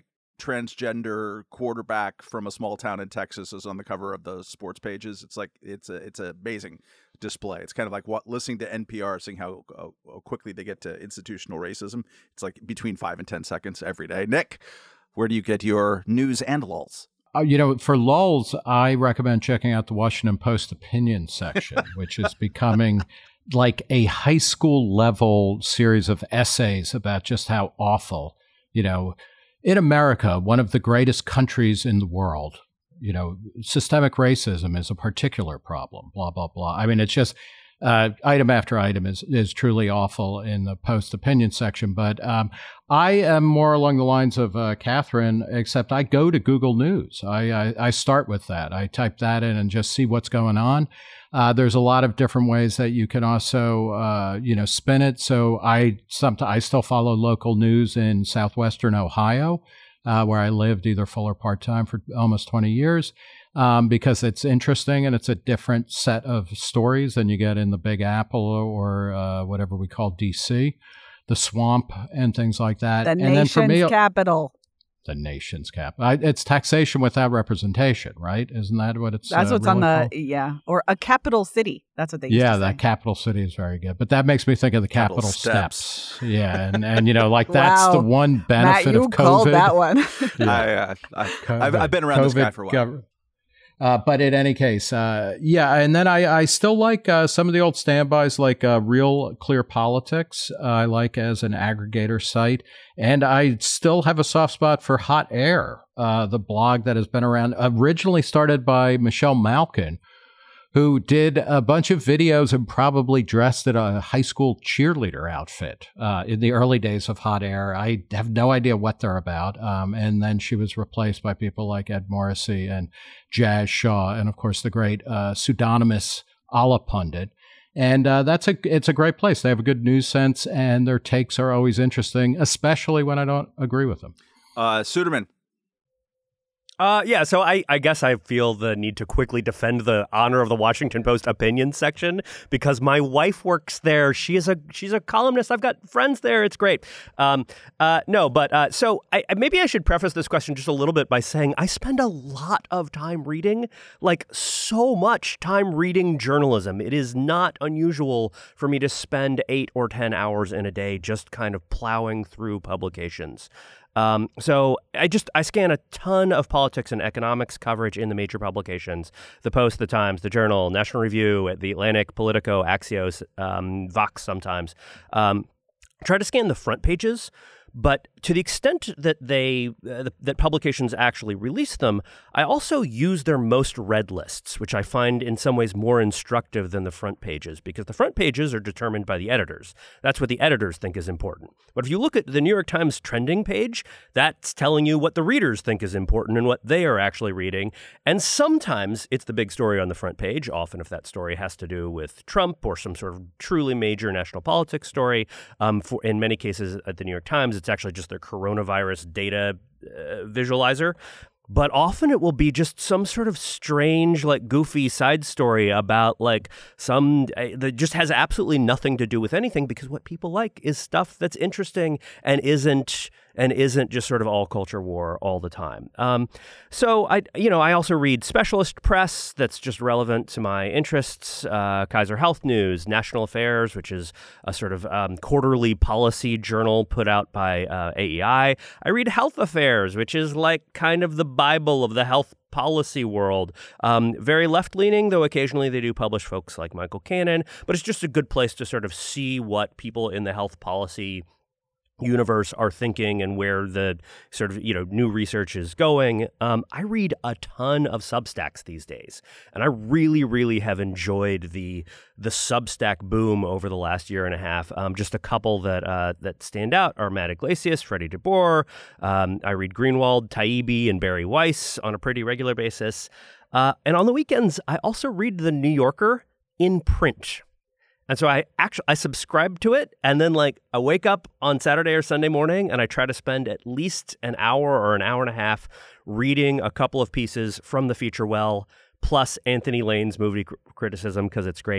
transgender quarterback from a small town in Texas is on the cover of those sports pages. It's like it's a it's an amazing display. It's kind of like what listening to N P R, seeing how, how quickly they get to institutional racism. It's like between five and ten seconds every day. Nick, where do you get your news and lulls? Uh, you know, for lulls, I recommend checking out the Washington Post opinion section, which is becoming like a high school level series of essays about just how awful, you know, in America, one of the greatest countries in the world, you know, systemic racism is a particular problem, blah, blah, blah. I mean, it's just uh, item after item is, is truly awful in the Post opinion section. But um, I am more along the lines of uh, Catherine, except I go to Google News. I, I, I start with that. I type that in and just see what's going on. Uh, there's a lot of different ways that you can also, uh, you know, spin it. So I sometimes I still follow local news in southwestern Ohio, uh, where I lived either full or part time for almost twenty years, um, because it's interesting and it's a different set of stories than you get in the Big Apple or uh, whatever we call D C, the swamp and things like that. The and nation's then for me, capital. The nation's cap. I, it's taxation without representation, right? Isn't that what it's? That's uh, what's really on the called? yeah, or a capital city. That's what they. Used Yeah, to that say. capital city is very good, but that makes me think of the Capitol, Capitol steps. Steps. Yeah, and and you know, like that's Wow. the one benefit Matt, you of COVID. called that one. Yeah. I, uh, I, COVID, I've, I've been around this guy COVID for a while. gov- Uh, but in any case, uh, yeah, and then I, I still like uh, some of the old standbys, like uh, Real Clear Politics. Uh, I like as an aggregator site, and I still have a soft spot for Hot Air, uh, the blog that has been around, originally started by Michelle Malkin, who did a bunch of videos and probably dressed in a high school cheerleader outfit uh, in the early days of Hot Air. I have no idea what they're about. Um, and then she was replaced by people like Ed Morrissey and Jazz Shaw, and of course the great uh, pseudonymous Allah Pundit. And uh, that's a it's a great place. They have a good news sense, and their takes are always interesting, especially when I don't agree with them. Uh, Suderman. Uh, yeah, so I, I guess I feel the need to quickly defend the honor of the Washington Post opinion section because my wife works there. She is a she's a columnist. I've got friends there. It's great. Um, uh, no, but uh, so I, maybe I should preface this question just a little bit by saying I spend a lot of time reading, like so much time reading journalism. It is not unusual for me to spend eight or ten hours in a day just kind of plowing through publications. Um, so I just, I scan a ton of politics and economics coverage in the major publications, the Post, the Times, the Journal, National Review, the Atlantic, Politico, Axios, um, Vox sometimes. Um, try to scan the front pages, but to the extent that they, uh, that publications actually release them, I also use their most read lists, which I find in some ways more instructive than the front pages, because the front pages are determined by the editors. That's what the editors think is important. But if you look at the New York Times trending page, that's telling you what the readers think is important and what they are actually reading. And sometimes it's the big story on the front page, often if that story has to do with Trump or some sort of truly major national politics story. Um, for in many cases at the New York Times, it's actually just their coronavirus data uh, visualizer. But often it will be just some sort of strange, like goofy side story about like some uh, that just has absolutely nothing to do with anything, because what people like is stuff that's interesting and isn't and isn't just sort of all culture war all the time. Um, so I, you know, I also read specialist press that's just relevant to my interests. Uh, Kaiser Health News, National Affairs, which is a sort of um, quarterly policy journal put out by uh, A E I. I read Health Affairs, which is like kind of the Bible of the health policy world. Um, very left-leaning, though occasionally they do publish folks like Michael Cannon, but it's just a good place to sort of see what people in the health policy universe are thinking and where the sort of, you know, new research is going. Um, I read a ton of Substacks these days, and I really, really have enjoyed the the Substack boom over the last year and a half. Um, just a couple that uh, that stand out are Matt Iglesias, Freddie DeBoer. Um, I read Greenwald, Taibbi, and Barry Weiss on a pretty regular basis. Uh, and on the weekends, I also read The New Yorker in print. And so I actually I subscribe to it, and then like I wake up on Saturday or Sunday morning and I try to spend at least an hour or an hour and a half reading a couple of pieces from the feature well, plus Anthony Lane's movie cr- criticism because it's great.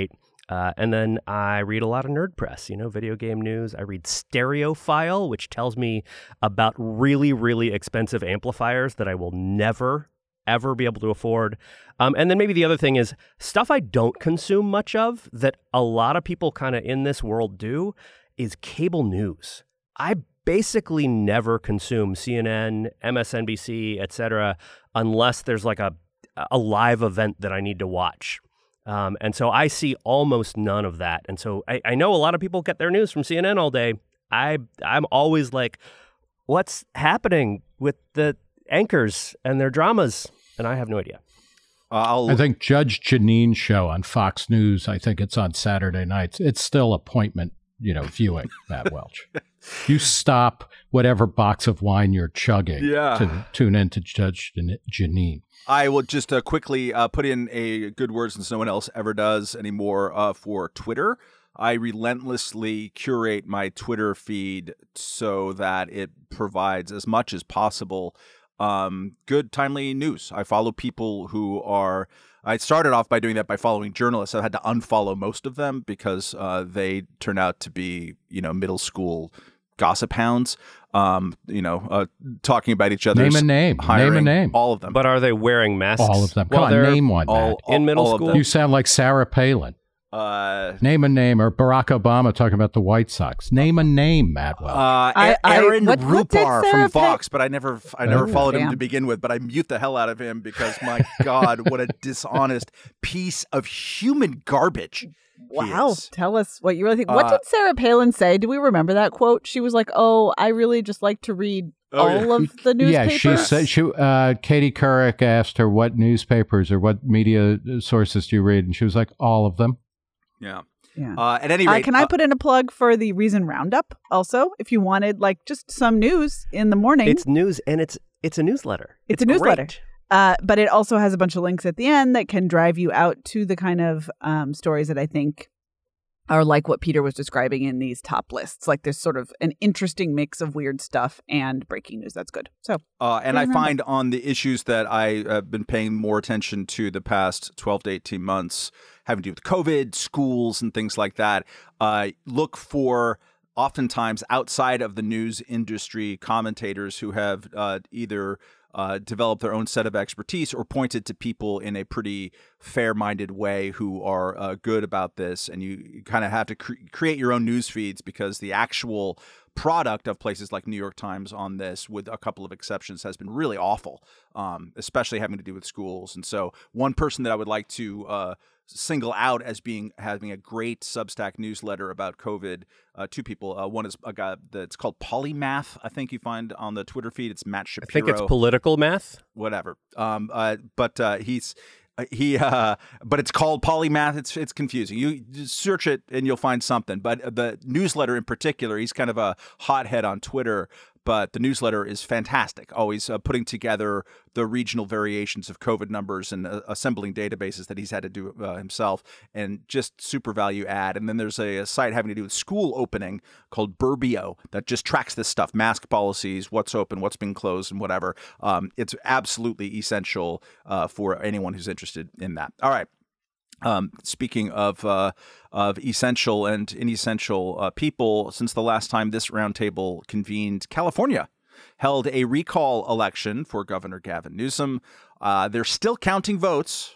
Uh, and then I read a lot of nerd press, you know, video game news. I read Stereophile, which tells me about really, really expensive amplifiers that I will never, ever be able to afford. Um, and then maybe the other thing is stuff I don't consume much of that a lot of people kind of in this world do is cable news. I basically never consume C N N, M S N B C, et cetera, unless there's like a, a live event that I need to watch. Um, and so I see almost none of that. And so I, I know a lot of people get their news from C N N all day. I, I'm always like, what's happening with the anchors and their dramas? And I have no idea. Uh, I think Judge Jeanine's show on Fox News, I think it's on Saturday nights. It's still appointment, you know, viewing, Matt Welch. You stop whatever box of wine you're chugging yeah. to tune into Judge Jeanine. I will just uh, quickly uh, put in a good word since no one else ever does anymore uh, for Twitter. I relentlessly curate my Twitter feed so that it provides as much as possible um, good, timely news. I follow people who are – I started off by doing that by following journalists. I had to unfollow most of them because uh, they turn out to be, you know, middle school gossip hounds, um, you know, uh, talking about each other's Name a name. hiring, Name a name. all of them. But are they wearing masks? All of them. Come Well, on, they're name one, all, Matt. all- in middle all of school? them. You sound like Sarah Palin. Uh, Name a name, or Barack Obama talking about the White Sox. Name a name, Matt Welch. Uh, I- I- Aaron what- what did Rupar Sarah from Vox, but I never, I never Oh, followed him damn. to begin with. But I mute the hell out of him because, my God, what a dishonest piece of human garbage. he Wow. is. Tell us what you really think. What Uh, did Sarah Palin say? Do we remember that quote? She was like, oh, I really just like to read Oh, yeah. all of the yeah, newspapers. she said. She, uh, Katie Couric asked her what newspapers or what media sources do you read, and she was like, all of them. Yeah. Yeah. Uh, at any Uh, rate, can I uh, put in a plug for the Reason Roundup also? If you wanted like just some news in the morning. It's news, and it's it's a newsletter. It's a newsletter. great. Uh, but it also has a bunch of links at the end that can drive you out to the kind of um, stories that I think are like what Peter was describing in these top lists. Like there's sort of an interesting mix of weird stuff and breaking news. That's good. So, Uh, and I Remember. find on the issues that I have been paying more attention to the past twelve to eighteen months, having to do with COVID, schools, and things like that, uh, look for oftentimes outside of the news industry commentators who have uh, either uh, developed their own set of expertise or pointed to people in a pretty fair-minded way who are uh, good about this. And you, you kind of have to cre- create your own news feeds because the actual product of places like New York Times on this, with a couple of exceptions, has been really awful, um, especially having to do with schools. And so one person that I would like to uh, single out as being having a great Substack newsletter about COVID, uh, two people. Uh, one is a guy that's called Polymath. I think you find on the Twitter feed. It's Matt Shapiro. I think it's political math. Whatever. Um, uh, but uh, he's uh, he. Uh, but it's called Polymath. It's it's confusing. You just search it and you'll find something. But the newsletter in particular, he's kind of a hothead on Twitter. But the newsletter is fantastic, always uh, putting together the regional variations of COVID numbers and uh, assembling databases that he's had to do uh, himself, and just super value add. And then there's a, a site having to do with school opening called Burbio that just tracks this stuff, mask policies, what's open, what's been closed, and whatever. Um, it's absolutely essential uh, for anyone who's interested in that. All right. Um, speaking of uh, of essential and inessential uh, people, since the last time this roundtable convened, California held a recall election for Governor Gavin Newsom. Uh, they're still counting votes.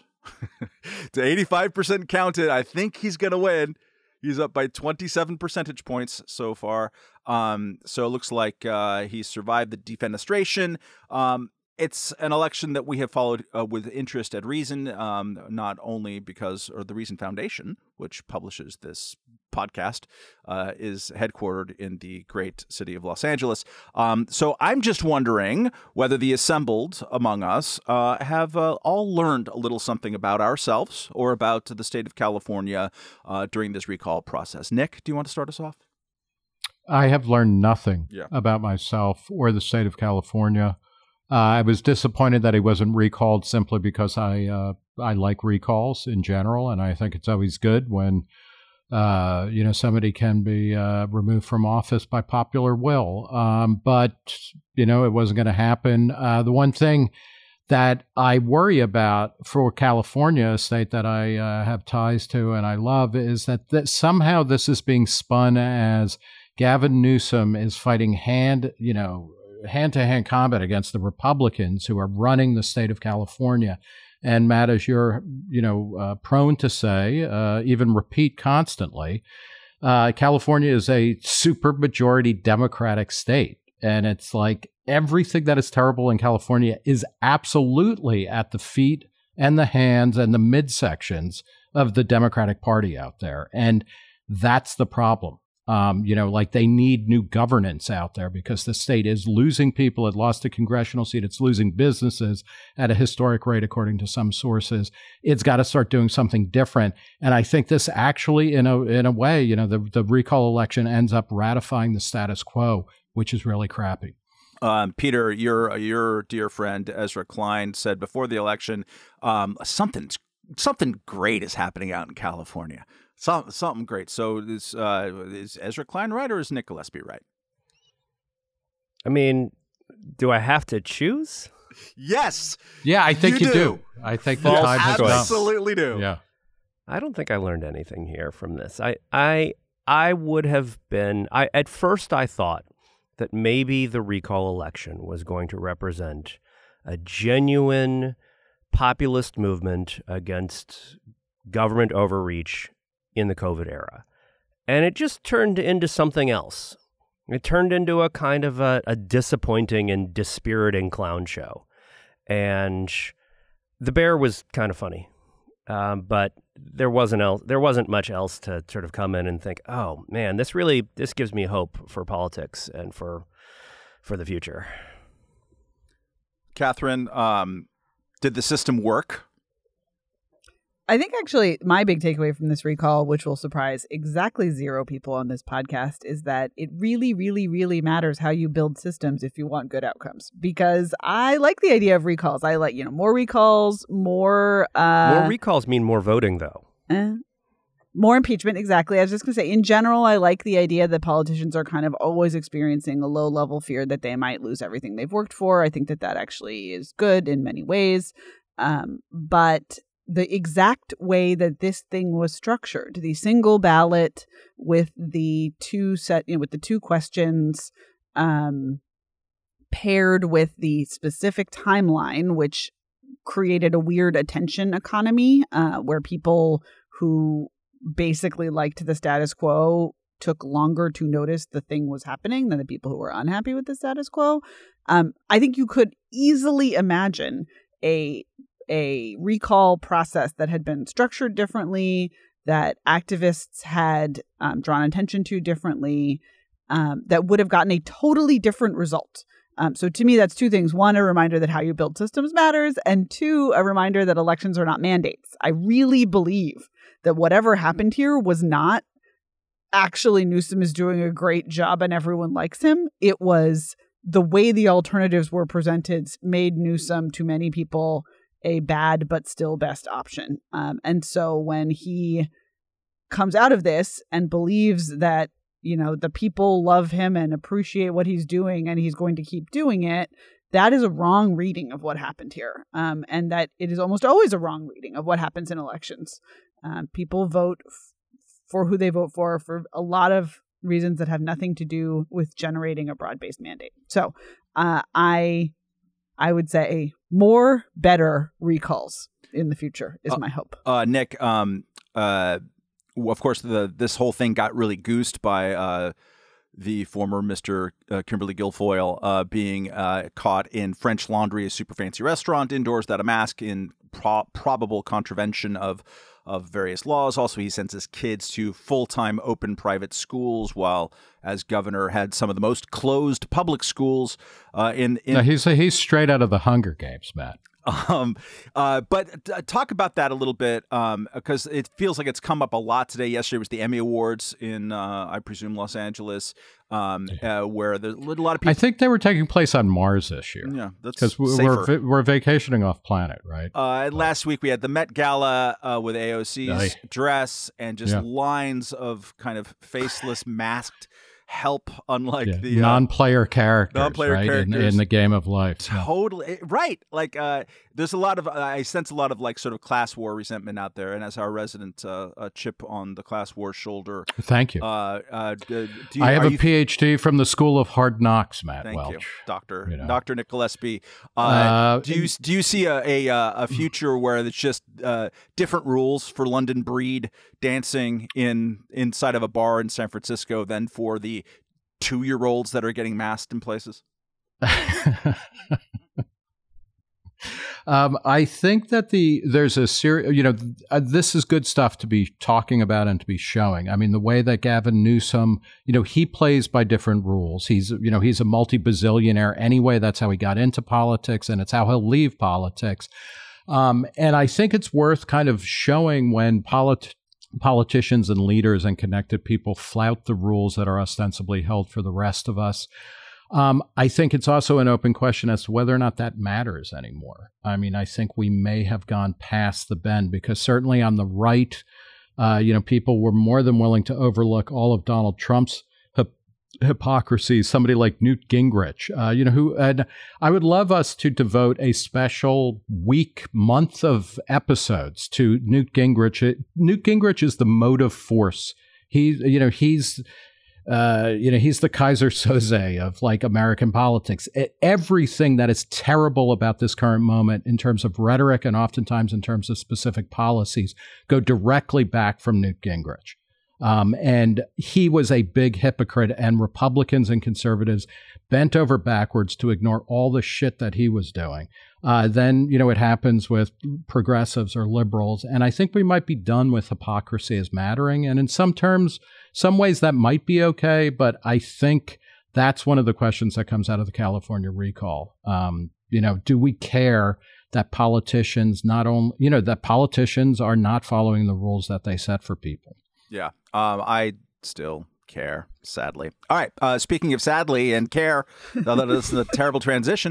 To eighty-five percent counted. I think he's going to win. He's up by twenty-seven percentage points so far. Um, so it looks like uh, he survived the defenestration. Um, It's an election that we have followed uh, with interest at Reason, um, not only because, or the Reason Foundation, which publishes this podcast, uh, is headquartered in the great city of Los Angeles. Um, so I'm just wondering whether the assembled among us uh, have uh, all learned a little something about ourselves or about the state of California uh, during this recall process. Nick, do you want to start us off? I have learned nothing Yeah. about myself or the state of California. Uh, I was disappointed that he wasn't recalled simply because I uh, I like recalls in general, and I think it's always good when uh, you know somebody can be uh, removed from office by popular will. Um, but you know it wasn't going to happen. Uh, the one thing that I worry about for California, a state that I uh, have ties to and I love, is that, that somehow this is being spun as Gavin Newsom is fighting hand, you know, hand-to-hand combat against the Republicans who are running the state of California. And Matt, as you're, you know, uh, prone to say, uh, even repeat constantly, uh, California is a supermajority Democratic state. And it's like everything that is terrible in California is absolutely at the feet and the hands and the midsections of the Democratic Party out there. And that's the problem. Um, you know, like they need new governance out there because the state is losing people. It lost a congressional seat. It's losing businesses at a historic rate, according to some sources. It's got to start doing something different. And I think this actually, in a in a way, you know, the, the recall election ends up ratifying the status quo, which is really crappy. Um, Peter, your your dear friend Ezra Klein said before the election, um, something something great is happening out in California. Some, something great. So is, uh, is Ezra Klein right or is Nick Gillespie right? I mean, do I have to choose? Yes. Yeah, I think you, you do. do. I think False the time has come. Absolutely do. Yeah. I don't think I learned anything here from this. I I I would have been I at first I thought that maybe the recall election was going to represent a genuine populist movement against government overreach in the COVID era. And it just turned into something else. It turned into a kind of a, a disappointing and dispiriting clown show. And the bear was kind of funny. Um, but there wasn't else, there wasn't much else to sort of come in and think, oh man, this really, this gives me hope for politics and for, for the future. Catherine, um, did the system work? I think actually my big takeaway from this recall, which will surprise exactly zero people on this podcast, is that it really, really, really matters how you build systems if you want good outcomes. Because I like the idea of recalls. I like, you know, more recalls, more... Uh, more recalls mean more voting, though. Eh, more impeachment, exactly. I was just going to say, in general, I like the idea that politicians are kind of always experiencing a low-level fear that they might lose everything they've worked for. I think that that actually is good in many ways. Um, but... the exact way that this thing was structured, the single ballot with the two set, you know, with the two questions, um, paired with the specific timeline, which created a weird attention economy, uh, where people who basically liked the status quo took longer to notice the thing was happening than the people who were unhappy with the status quo. Um, I think you could easily imagine a a recall process that had been structured differently, that activists had um, drawn attention to differently, um, that would have gotten a totally different result. Um, so to me, that's two things. One, a reminder that how you build systems matters. And two, a reminder that elections are not mandates. I really believe that whatever happened here was not actually Newsom is doing a great job and everyone likes him. It was the way the alternatives were presented made Newsom, to many people, a bad but still best option. Um, and so when he comes out of this and believes that, you know, the people love him and appreciate what he's doing and he's going to keep doing it, that is a wrong reading of what happened here. Um, and that it is almost always a wrong reading of what happens in elections. Um, people vote f- for who they vote for for a lot of reasons that have nothing to do with generating a broad-based mandate. So uh, I... I would say more better recalls in the future is uh, my hope. Uh, Nick, um, uh, of course, the this whole thing got really goosed by uh, the former Mister Uh, Kimberly Guilfoyle uh, being uh, caught in French Laundry, a super fancy restaurant indoors without a mask, in pro- probable contravention of of various laws. Also, he sends his kids to full-time open private schools, while as governor had some of the most closed public schools uh, in. in no, he's he's straight out of the Hunger Games, Matt. Um, uh, but uh, talk about that a little bit, um, because it feels like it's come up a lot today. Yesterday was the Emmy Awards in, uh, I presume, Los Angeles, um, uh, where there's a lot of people. I think they were taking place on Mars this year. Yeah, that's because we're we're, we're vacationing off planet, right? Uh, and last week we had the Met Gala uh, with A O C's Aye. dress and just Yeah. lines of kind of faceless, masked help, unlike yeah. the uh, non-player characters, non-player right? characters. In, in the game of life. Totally right. Like uh, there's a lot of I sense a lot of like sort of class war resentment out there. And as our resident uh, uh, chip on the class war shoulder, thank you. Uh, uh, do you I have a you, P H D from the School of Hard Knocks, Matt Thank Welch. you, Doctor You know. Doctor Nick Gillespie. Uh, Uh, do you do you see a a, a future where it's just uh, different rules for London breed dancing in inside of a bar in San Francisco than for the two-year-olds that are getting masked in places? um, I think that the there's a series, you know, uh, this is good stuff to be talking about and to be showing. I mean, the way that Gavin Newsom, you know, he plays by different rules. He's, you know, he's a multi-bazillionaire anyway. That's how he got into politics, and it's how he'll leave politics. Um, and I think it's worth kind of showing when polit- politicians and leaders and connected people flout the rules that are ostensibly held for the rest of us. Um, I think it's also an open question as to whether or not that matters anymore. I mean, I think we may have gone past the bend, because certainly on the right, uh, you know, people were more than willing to overlook all of Donald Trump's hip- hypocrisy. Somebody like Newt Gingrich, uh, you know, who, and I would love us to devote a special week, month of episodes to Newt Gingrich. It, Newt Gingrich is the motive force. He, you know, he's, Uh, you know, he's the Kaiser Soze of like American politics. Everything that is terrible about this current moment in terms of rhetoric and oftentimes in terms of specific policies go directly back from Newt Gingrich. Um, and he was a big hypocrite, and Republicans and conservatives bent over backwards to ignore all the shit that he was doing. Uh, then, you know, it happens with progressives or liberals. And I think we might be done with hypocrisy as mattering. And in some terms, some ways that might be okay. But I think that's one of the questions that comes out of the California recall. Um, you know, do we care that politicians not only, you know, that politicians are not following the rules that they set for people? Yeah, um, I still care, sadly. All right, uh, speaking of sadly and care, that is a terrible transition.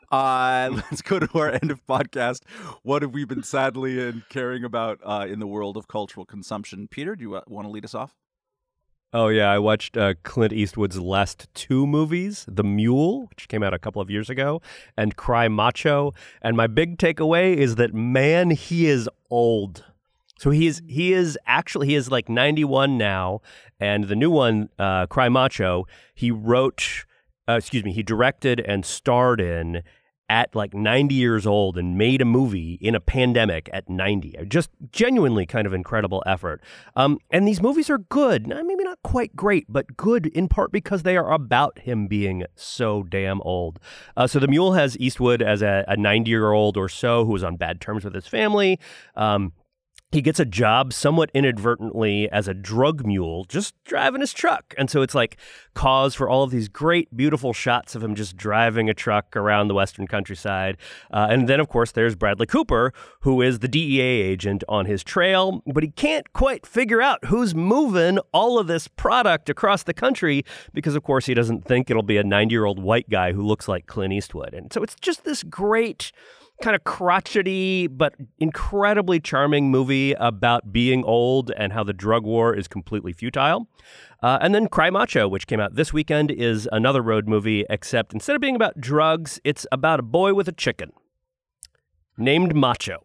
Uh, let's go to our end of podcast. What have we been sadly and caring about uh, in the world of cultural consumption? Peter, do you uh, want to lead us off? Oh, yeah. I watched uh, Clint Eastwood's last two movies, The Mule, which came out a couple of years ago, and Cry Macho. And my big takeaway is that, man, he is old. So he is he is actually, he is like ninety-one now. And the new one, uh, Cry Macho, he wrote, uh, excuse me, he directed and starred in at like ninety years old and made a movie in a pandemic at ninety. Just genuinely kind of incredible effort. Um, and these movies are good. Maybe not quite great, but good in part because they are about him being so damn old. Uh, so The Mule has Eastwood as a ninety-year-old or so who was on bad terms with his family. Um, He gets a job somewhat inadvertently as a drug mule, just driving his truck. And so it's like cause for all of these great, beautiful shots of him just driving a truck around the western countryside. Uh, and then, of course, there's Bradley Cooper, who is the D E A agent on his trail, but he can't quite figure out who's moving all of this product across the country because, of course, he doesn't think it'll be a ninety-year-old white guy who looks like Clint Eastwood. And so it's just this great kind of crotchety but incredibly charming movie about being old and how the drug war is completely futile. Uh, and then Cry Macho, which came out this weekend, is another road movie, except instead of being about drugs, it's about a boy with a chicken named Macho.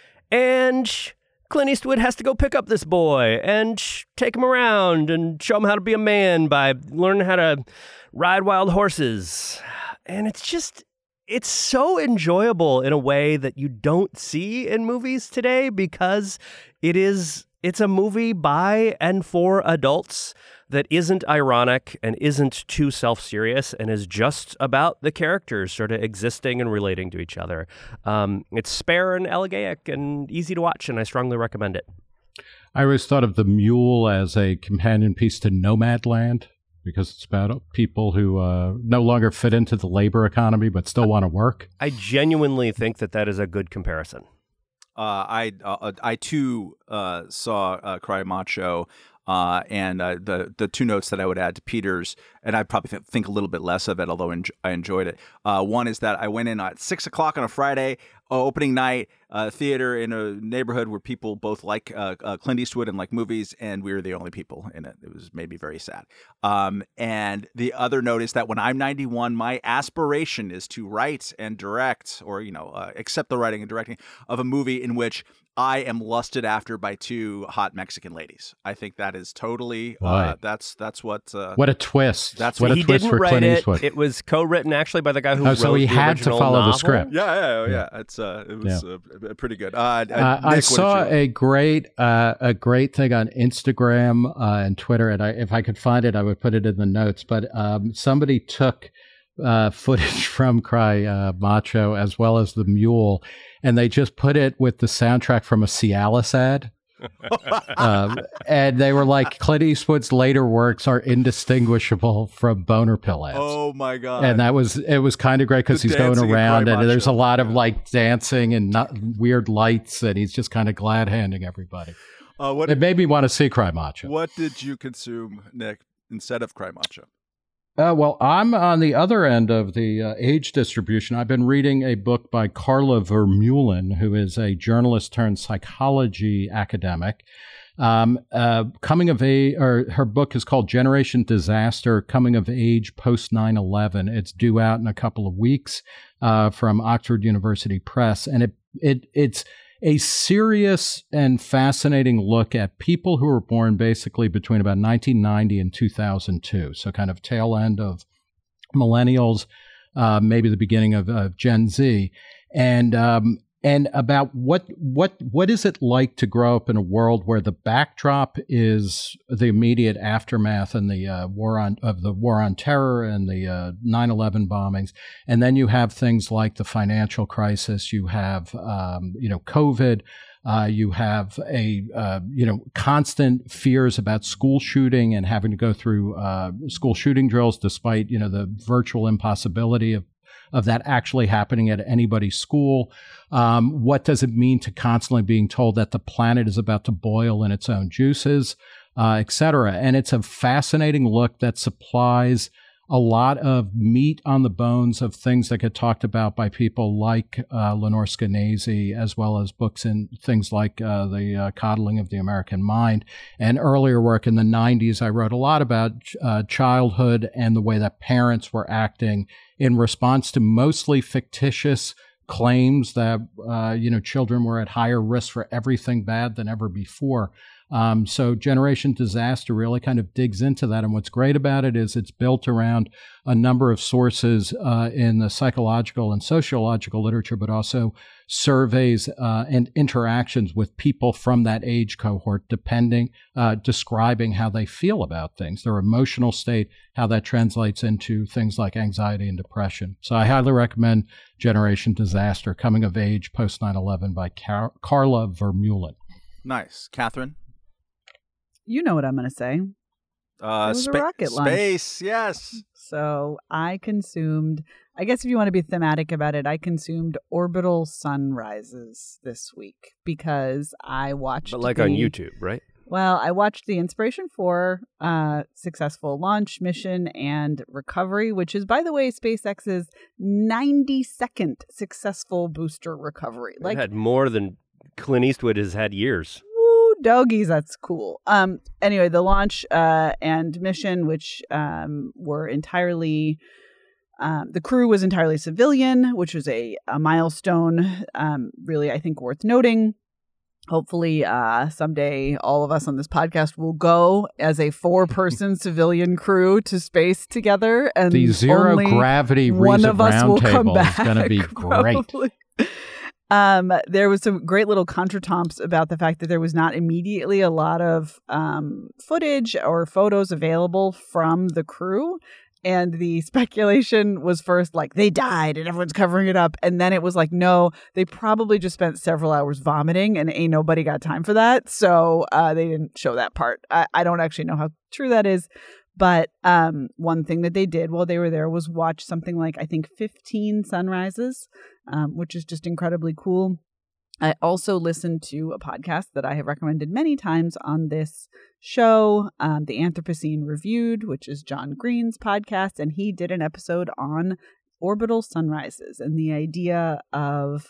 And Clint Eastwood has to go pick up this boy and take him around and show him how to be a man by learning how to ride wild horses. And it's just... It's so enjoyable in a way that you don't see in movies today because it is it's a movie by and for adults that isn't ironic and isn't too self-serious and is just about the characters sort of existing and relating to each other. Um, it's spare and elegiac and easy to watch, and I strongly recommend it. I always thought of The Mule as a companion piece to Nomadland, because it's about people who uh, no longer fit into the labor economy but still want to work. I genuinely think that that is a good comparison. Uh, I uh, I too uh, saw uh, Cry Macho, uh, and uh, the the two notes that I would add to Peter's, and I probably th- think a little bit less of it, although enj- I enjoyed it. Uh, one is that I went in at six o'clock on a Friday, opening night, uh, theater in a neighborhood where people both like uh, uh, Clint Eastwood and like movies, and we were the only people in it. It was made me very sad. Um, and the other note is that when I'm ninety-one, my aspiration is to write and direct, or you know, uh, accept the writing and directing of a movie in which I am lusted after by two hot Mexican ladies. I think that is totally uh, that's that's what uh, what a twist. That's what what a he twist didn't for write Clint it. Eastwood. It was co-written actually by the guy who oh, wrote so he the had to original follow novel. the script. Yeah, yeah, yeah. It's uh, it was Yeah. uh, pretty good. Uh, uh, Uh, Nick, I what saw did you- a great uh, a great thing on Instagram uh, and Twitter, and I, if I could find it, I would put it in the notes. But um, somebody took uh, footage from Cry uh, Macho as well as the Mule, and they just put it with the soundtrack from a Cialis ad. um, and they were like, Clint Eastwood's later works are indistinguishable from boner pill ads. Oh my god! And that was it was kind of great because The he's going dancing in around Cry and there's a Macho. lot of Yeah. like dancing and not weird lights, and he's just kind of glad handing everybody. uh, what It made me want to see Cry Macho. what did you consume, Nick, instead of Cry Macho? Uh, well, I'm on the other end of the uh, age distribution. I've been reading a book by Carla Vermeulen, who is a journalist turned psychology academic. Um, uh, coming of age, or her book is called Generation Disaster: Coming of Age Post nine eleven. It's due out in a couple of weeks uh, from Oxford University Press, and it it it's a serious and fascinating look at people who were born basically between about nineteen ninety and two thousand two. So kind of tail end of millennials, uh, maybe the beginning of uh, Gen Z, and um, and about what what what is it like to grow up in a world where the backdrop is the immediate aftermath and the uh, war on of the war on terror and the uh, nine eleven bombings, and then you have things like the financial crisis, you have um, you know COVID. Uh, you have a uh, you know constant fears about school shooting and having to go through uh, school shooting drills, despite you know the virtual impossibility of of that actually happening at anybody's school. Um, what does it mean to constantly being told that the planet is about to boil in its own juices, uh, et cetera? And it's a fascinating look that supplies a lot of meat on the bones of things that get talked about by people like uh, Lenore Skenazy, as well as books in things like uh, The uh, Coddling of the American Mind. And earlier work in the nineties, I wrote a lot about uh, childhood and the way that parents were acting in response to mostly fictitious claims that, uh, you know, children were at higher risk for everything bad than ever before. Um, so Generation Disaster really kind of digs into that. And what's great about it is it's built around a number of sources uh, in the psychological and sociological literature, but also surveys uh, and interactions with people from that age cohort, depending, uh, describing how they feel about things, their emotional state, how that translates into things like anxiety and depression. So I highly recommend Generation Disaster, Coming of Age Post nine eleven by Car- Carla Vermeulen. Nice, Catherine. You know what I'm going to say. Uh, It was a spa- rocket launch. space, yes. So I consumed, I guess if you want to be thematic about it, I consumed orbital sunrises this week because I watched But like the, on YouTube, right? Well, I watched the Inspiration four uh, successful launch, mission, and recovery, which is, by the way, SpaceX's ninety-second successful booster recovery. Like, it had more than Clint Eastwood has had years. Woo, doggies, that's cool. Um, anyway, the launch uh, and mission, which um, were entirely, um, the crew was entirely civilian, which was a, a milestone, um, really, I think, worth noting. Hopefully, uh, someday all of us on this podcast will go as a four-person civilian crew to space together, and The zero only gravity one reason of us will come roundtable back. is going to be great. Probably. Um, there was some great little contretemps about the fact that there was not immediately a lot of um, footage or photos available from the crew. And the speculation was first like they died and everyone's covering it up. And then it was like, no, they probably just spent several hours vomiting and ain't nobody got time for that. So uh, they didn't show that part. I, I don't actually know how true that is. But um, one thing that they did while they were there was watch something like, I think, fifteen sunrises, um, which is just incredibly cool. I also listened to a podcast that I have recommended many times on this show, um, The Anthropocene Reviewed, which is John Green's podcast, and he did an episode on orbital sunrises and the idea of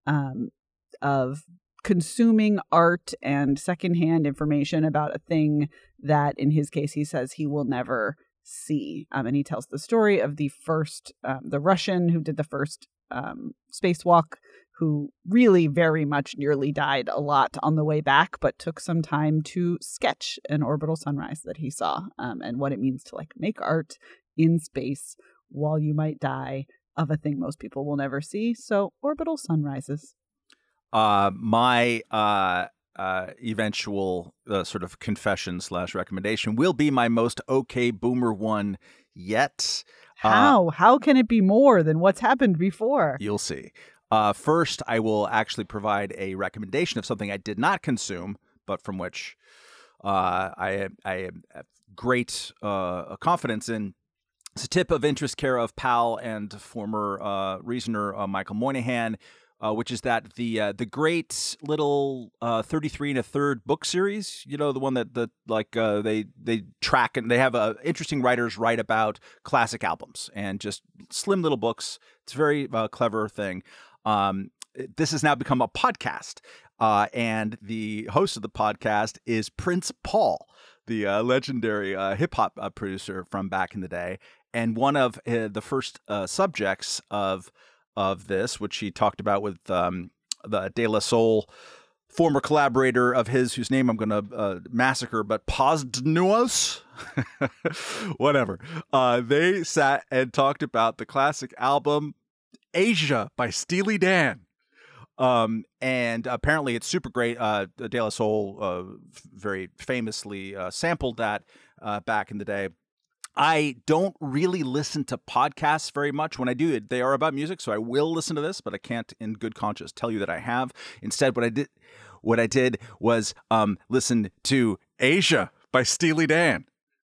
um, of consuming art and secondhand information about a thing that, in his case, he says he will never see. Um, and he tells the story of the first, um, the Russian who did the first um, spacewalk, who really very much nearly died a lot on the way back, but took some time to sketch an orbital sunrise that he saw, um, and what it means to like make art in space while you might die of a thing most people will never see. So orbital sunrises. Uh, my uh, uh, eventual uh, sort of confession slash recommendation will be my most okay boomer one yet. How? Uh, How can it be more than what's happened before? You'll see. Uh, first, I will actually provide a recommendation of something I did not consume, but from which uh, I, I have great uh, confidence in. It's a tip of interest care of pal and former uh, reasoner uh, Michael Moynihan, uh, which is that the uh, the great little uh, thirty-three and a third book series, you know, the one that, that like uh, they they track and they have uh, interesting writers write about classic albums and just slim little books. It's a very uh, clever thing. Um, this has now become a podcast, uh, and the host of the podcast is Prince Paul, the uh, legendary uh, hip hop uh, producer from back in the day. And one of uh, the first uh, subjects of of this, which he talked about with um, the De La Soul former collaborator of his, whose name I'm going to uh, massacre, but Posdnuos, whatever. Uh, they sat and talked about the classic album Asia by Steely Dan. Um, and apparently it's super great. Uh, De La Soul uh, very famously uh, sampled that uh, back in the day. I don't really listen to podcasts very much. When I do, they are about music, so I will listen to this, but I can't in good conscience tell you that I have. Instead, what I did what I did was um, listen to Asia by Steely Dan.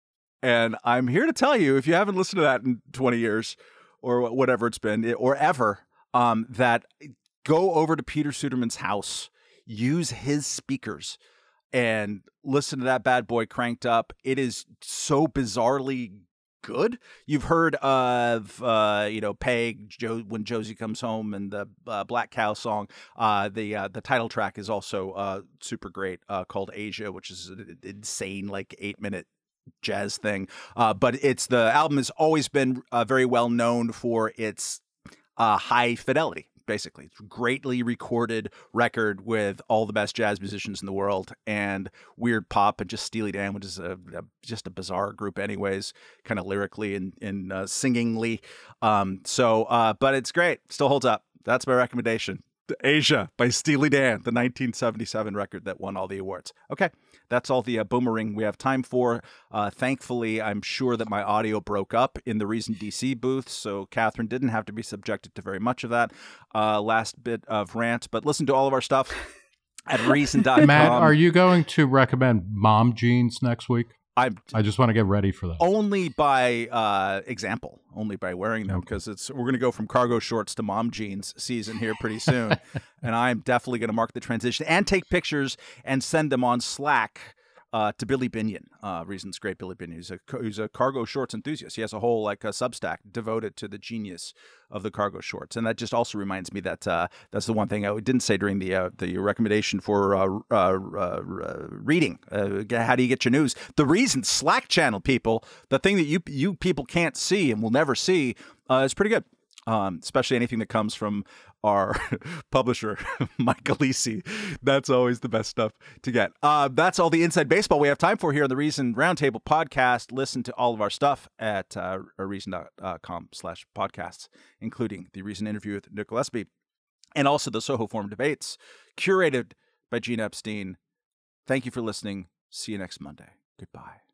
And I'm here to tell you, if you haven't listened to that in twenty years or whatever it's been, or ever, um, that go over to Peter Suderman's house, use his speakers, and listen to that bad boy cranked up. It is so bizarrely good. You've heard of, uh, you know, Peg, jo- When Josie Comes Home, and the uh, Black Cow song. Uh, the uh, the title track is also uh, super great, uh, called Asia, which is an insane, like, eight-minute jazz thing. Uh, but it's the album has always been uh, very well known for its uh, high fidelity. Basically, it's a greatly recorded record with all the best jazz musicians in the world and weird pop and just Steely Dan, which is a, a, just a bizarre group anyways, kind of lyrically and, and uh, singingly. Um, so, uh, but it's great. Still holds up. That's my recommendation. Asia by Steely Dan, the nineteen seventy-seven record that won all the awards. Okay, that's all the uh, boomering we have time for. Uh, thankfully, I'm sure that my audio broke up in the Reason D C booth, so Catherine didn't have to be subjected to very much of that uh, last bit of rant. But listen to all of our stuff at reason dot com. Matt, are you going to recommend mom jeans next week? I'm, I just want to get ready for that. Only by uh, example, only by wearing them, because it's we're going to go from cargo shorts to mom jeans season here pretty soon, and I'm definitely going to mark the transition and take pictures and send them on Slack uh, to Billy Binion. Uh, Reason's great Billy Binion. He's a he's a cargo shorts enthusiast. He has a whole like a Substack devoted to the genius of the cargo shorts, and that just also reminds me that uh, that's the one thing I didn't say during the uh, the recommendation for uh, uh, uh, reading. Uh, how do you get your news? The Reason Slack channel, people. The thing that you you people can't see and will never see uh, is pretty good. Um, especially anything that comes from our publisher, Mike Alisi. That's always the best stuff to get. Uh, that's all the Inside Baseball we have time for here on the Reason Roundtable podcast. Listen to all of our stuff at uh, reason dot com slash podcasts, including the Reason interview with Nick Gillespie and also the Soho Forum debates, curated by Gene Epstein. Thank you for listening. See you next Monday. Goodbye.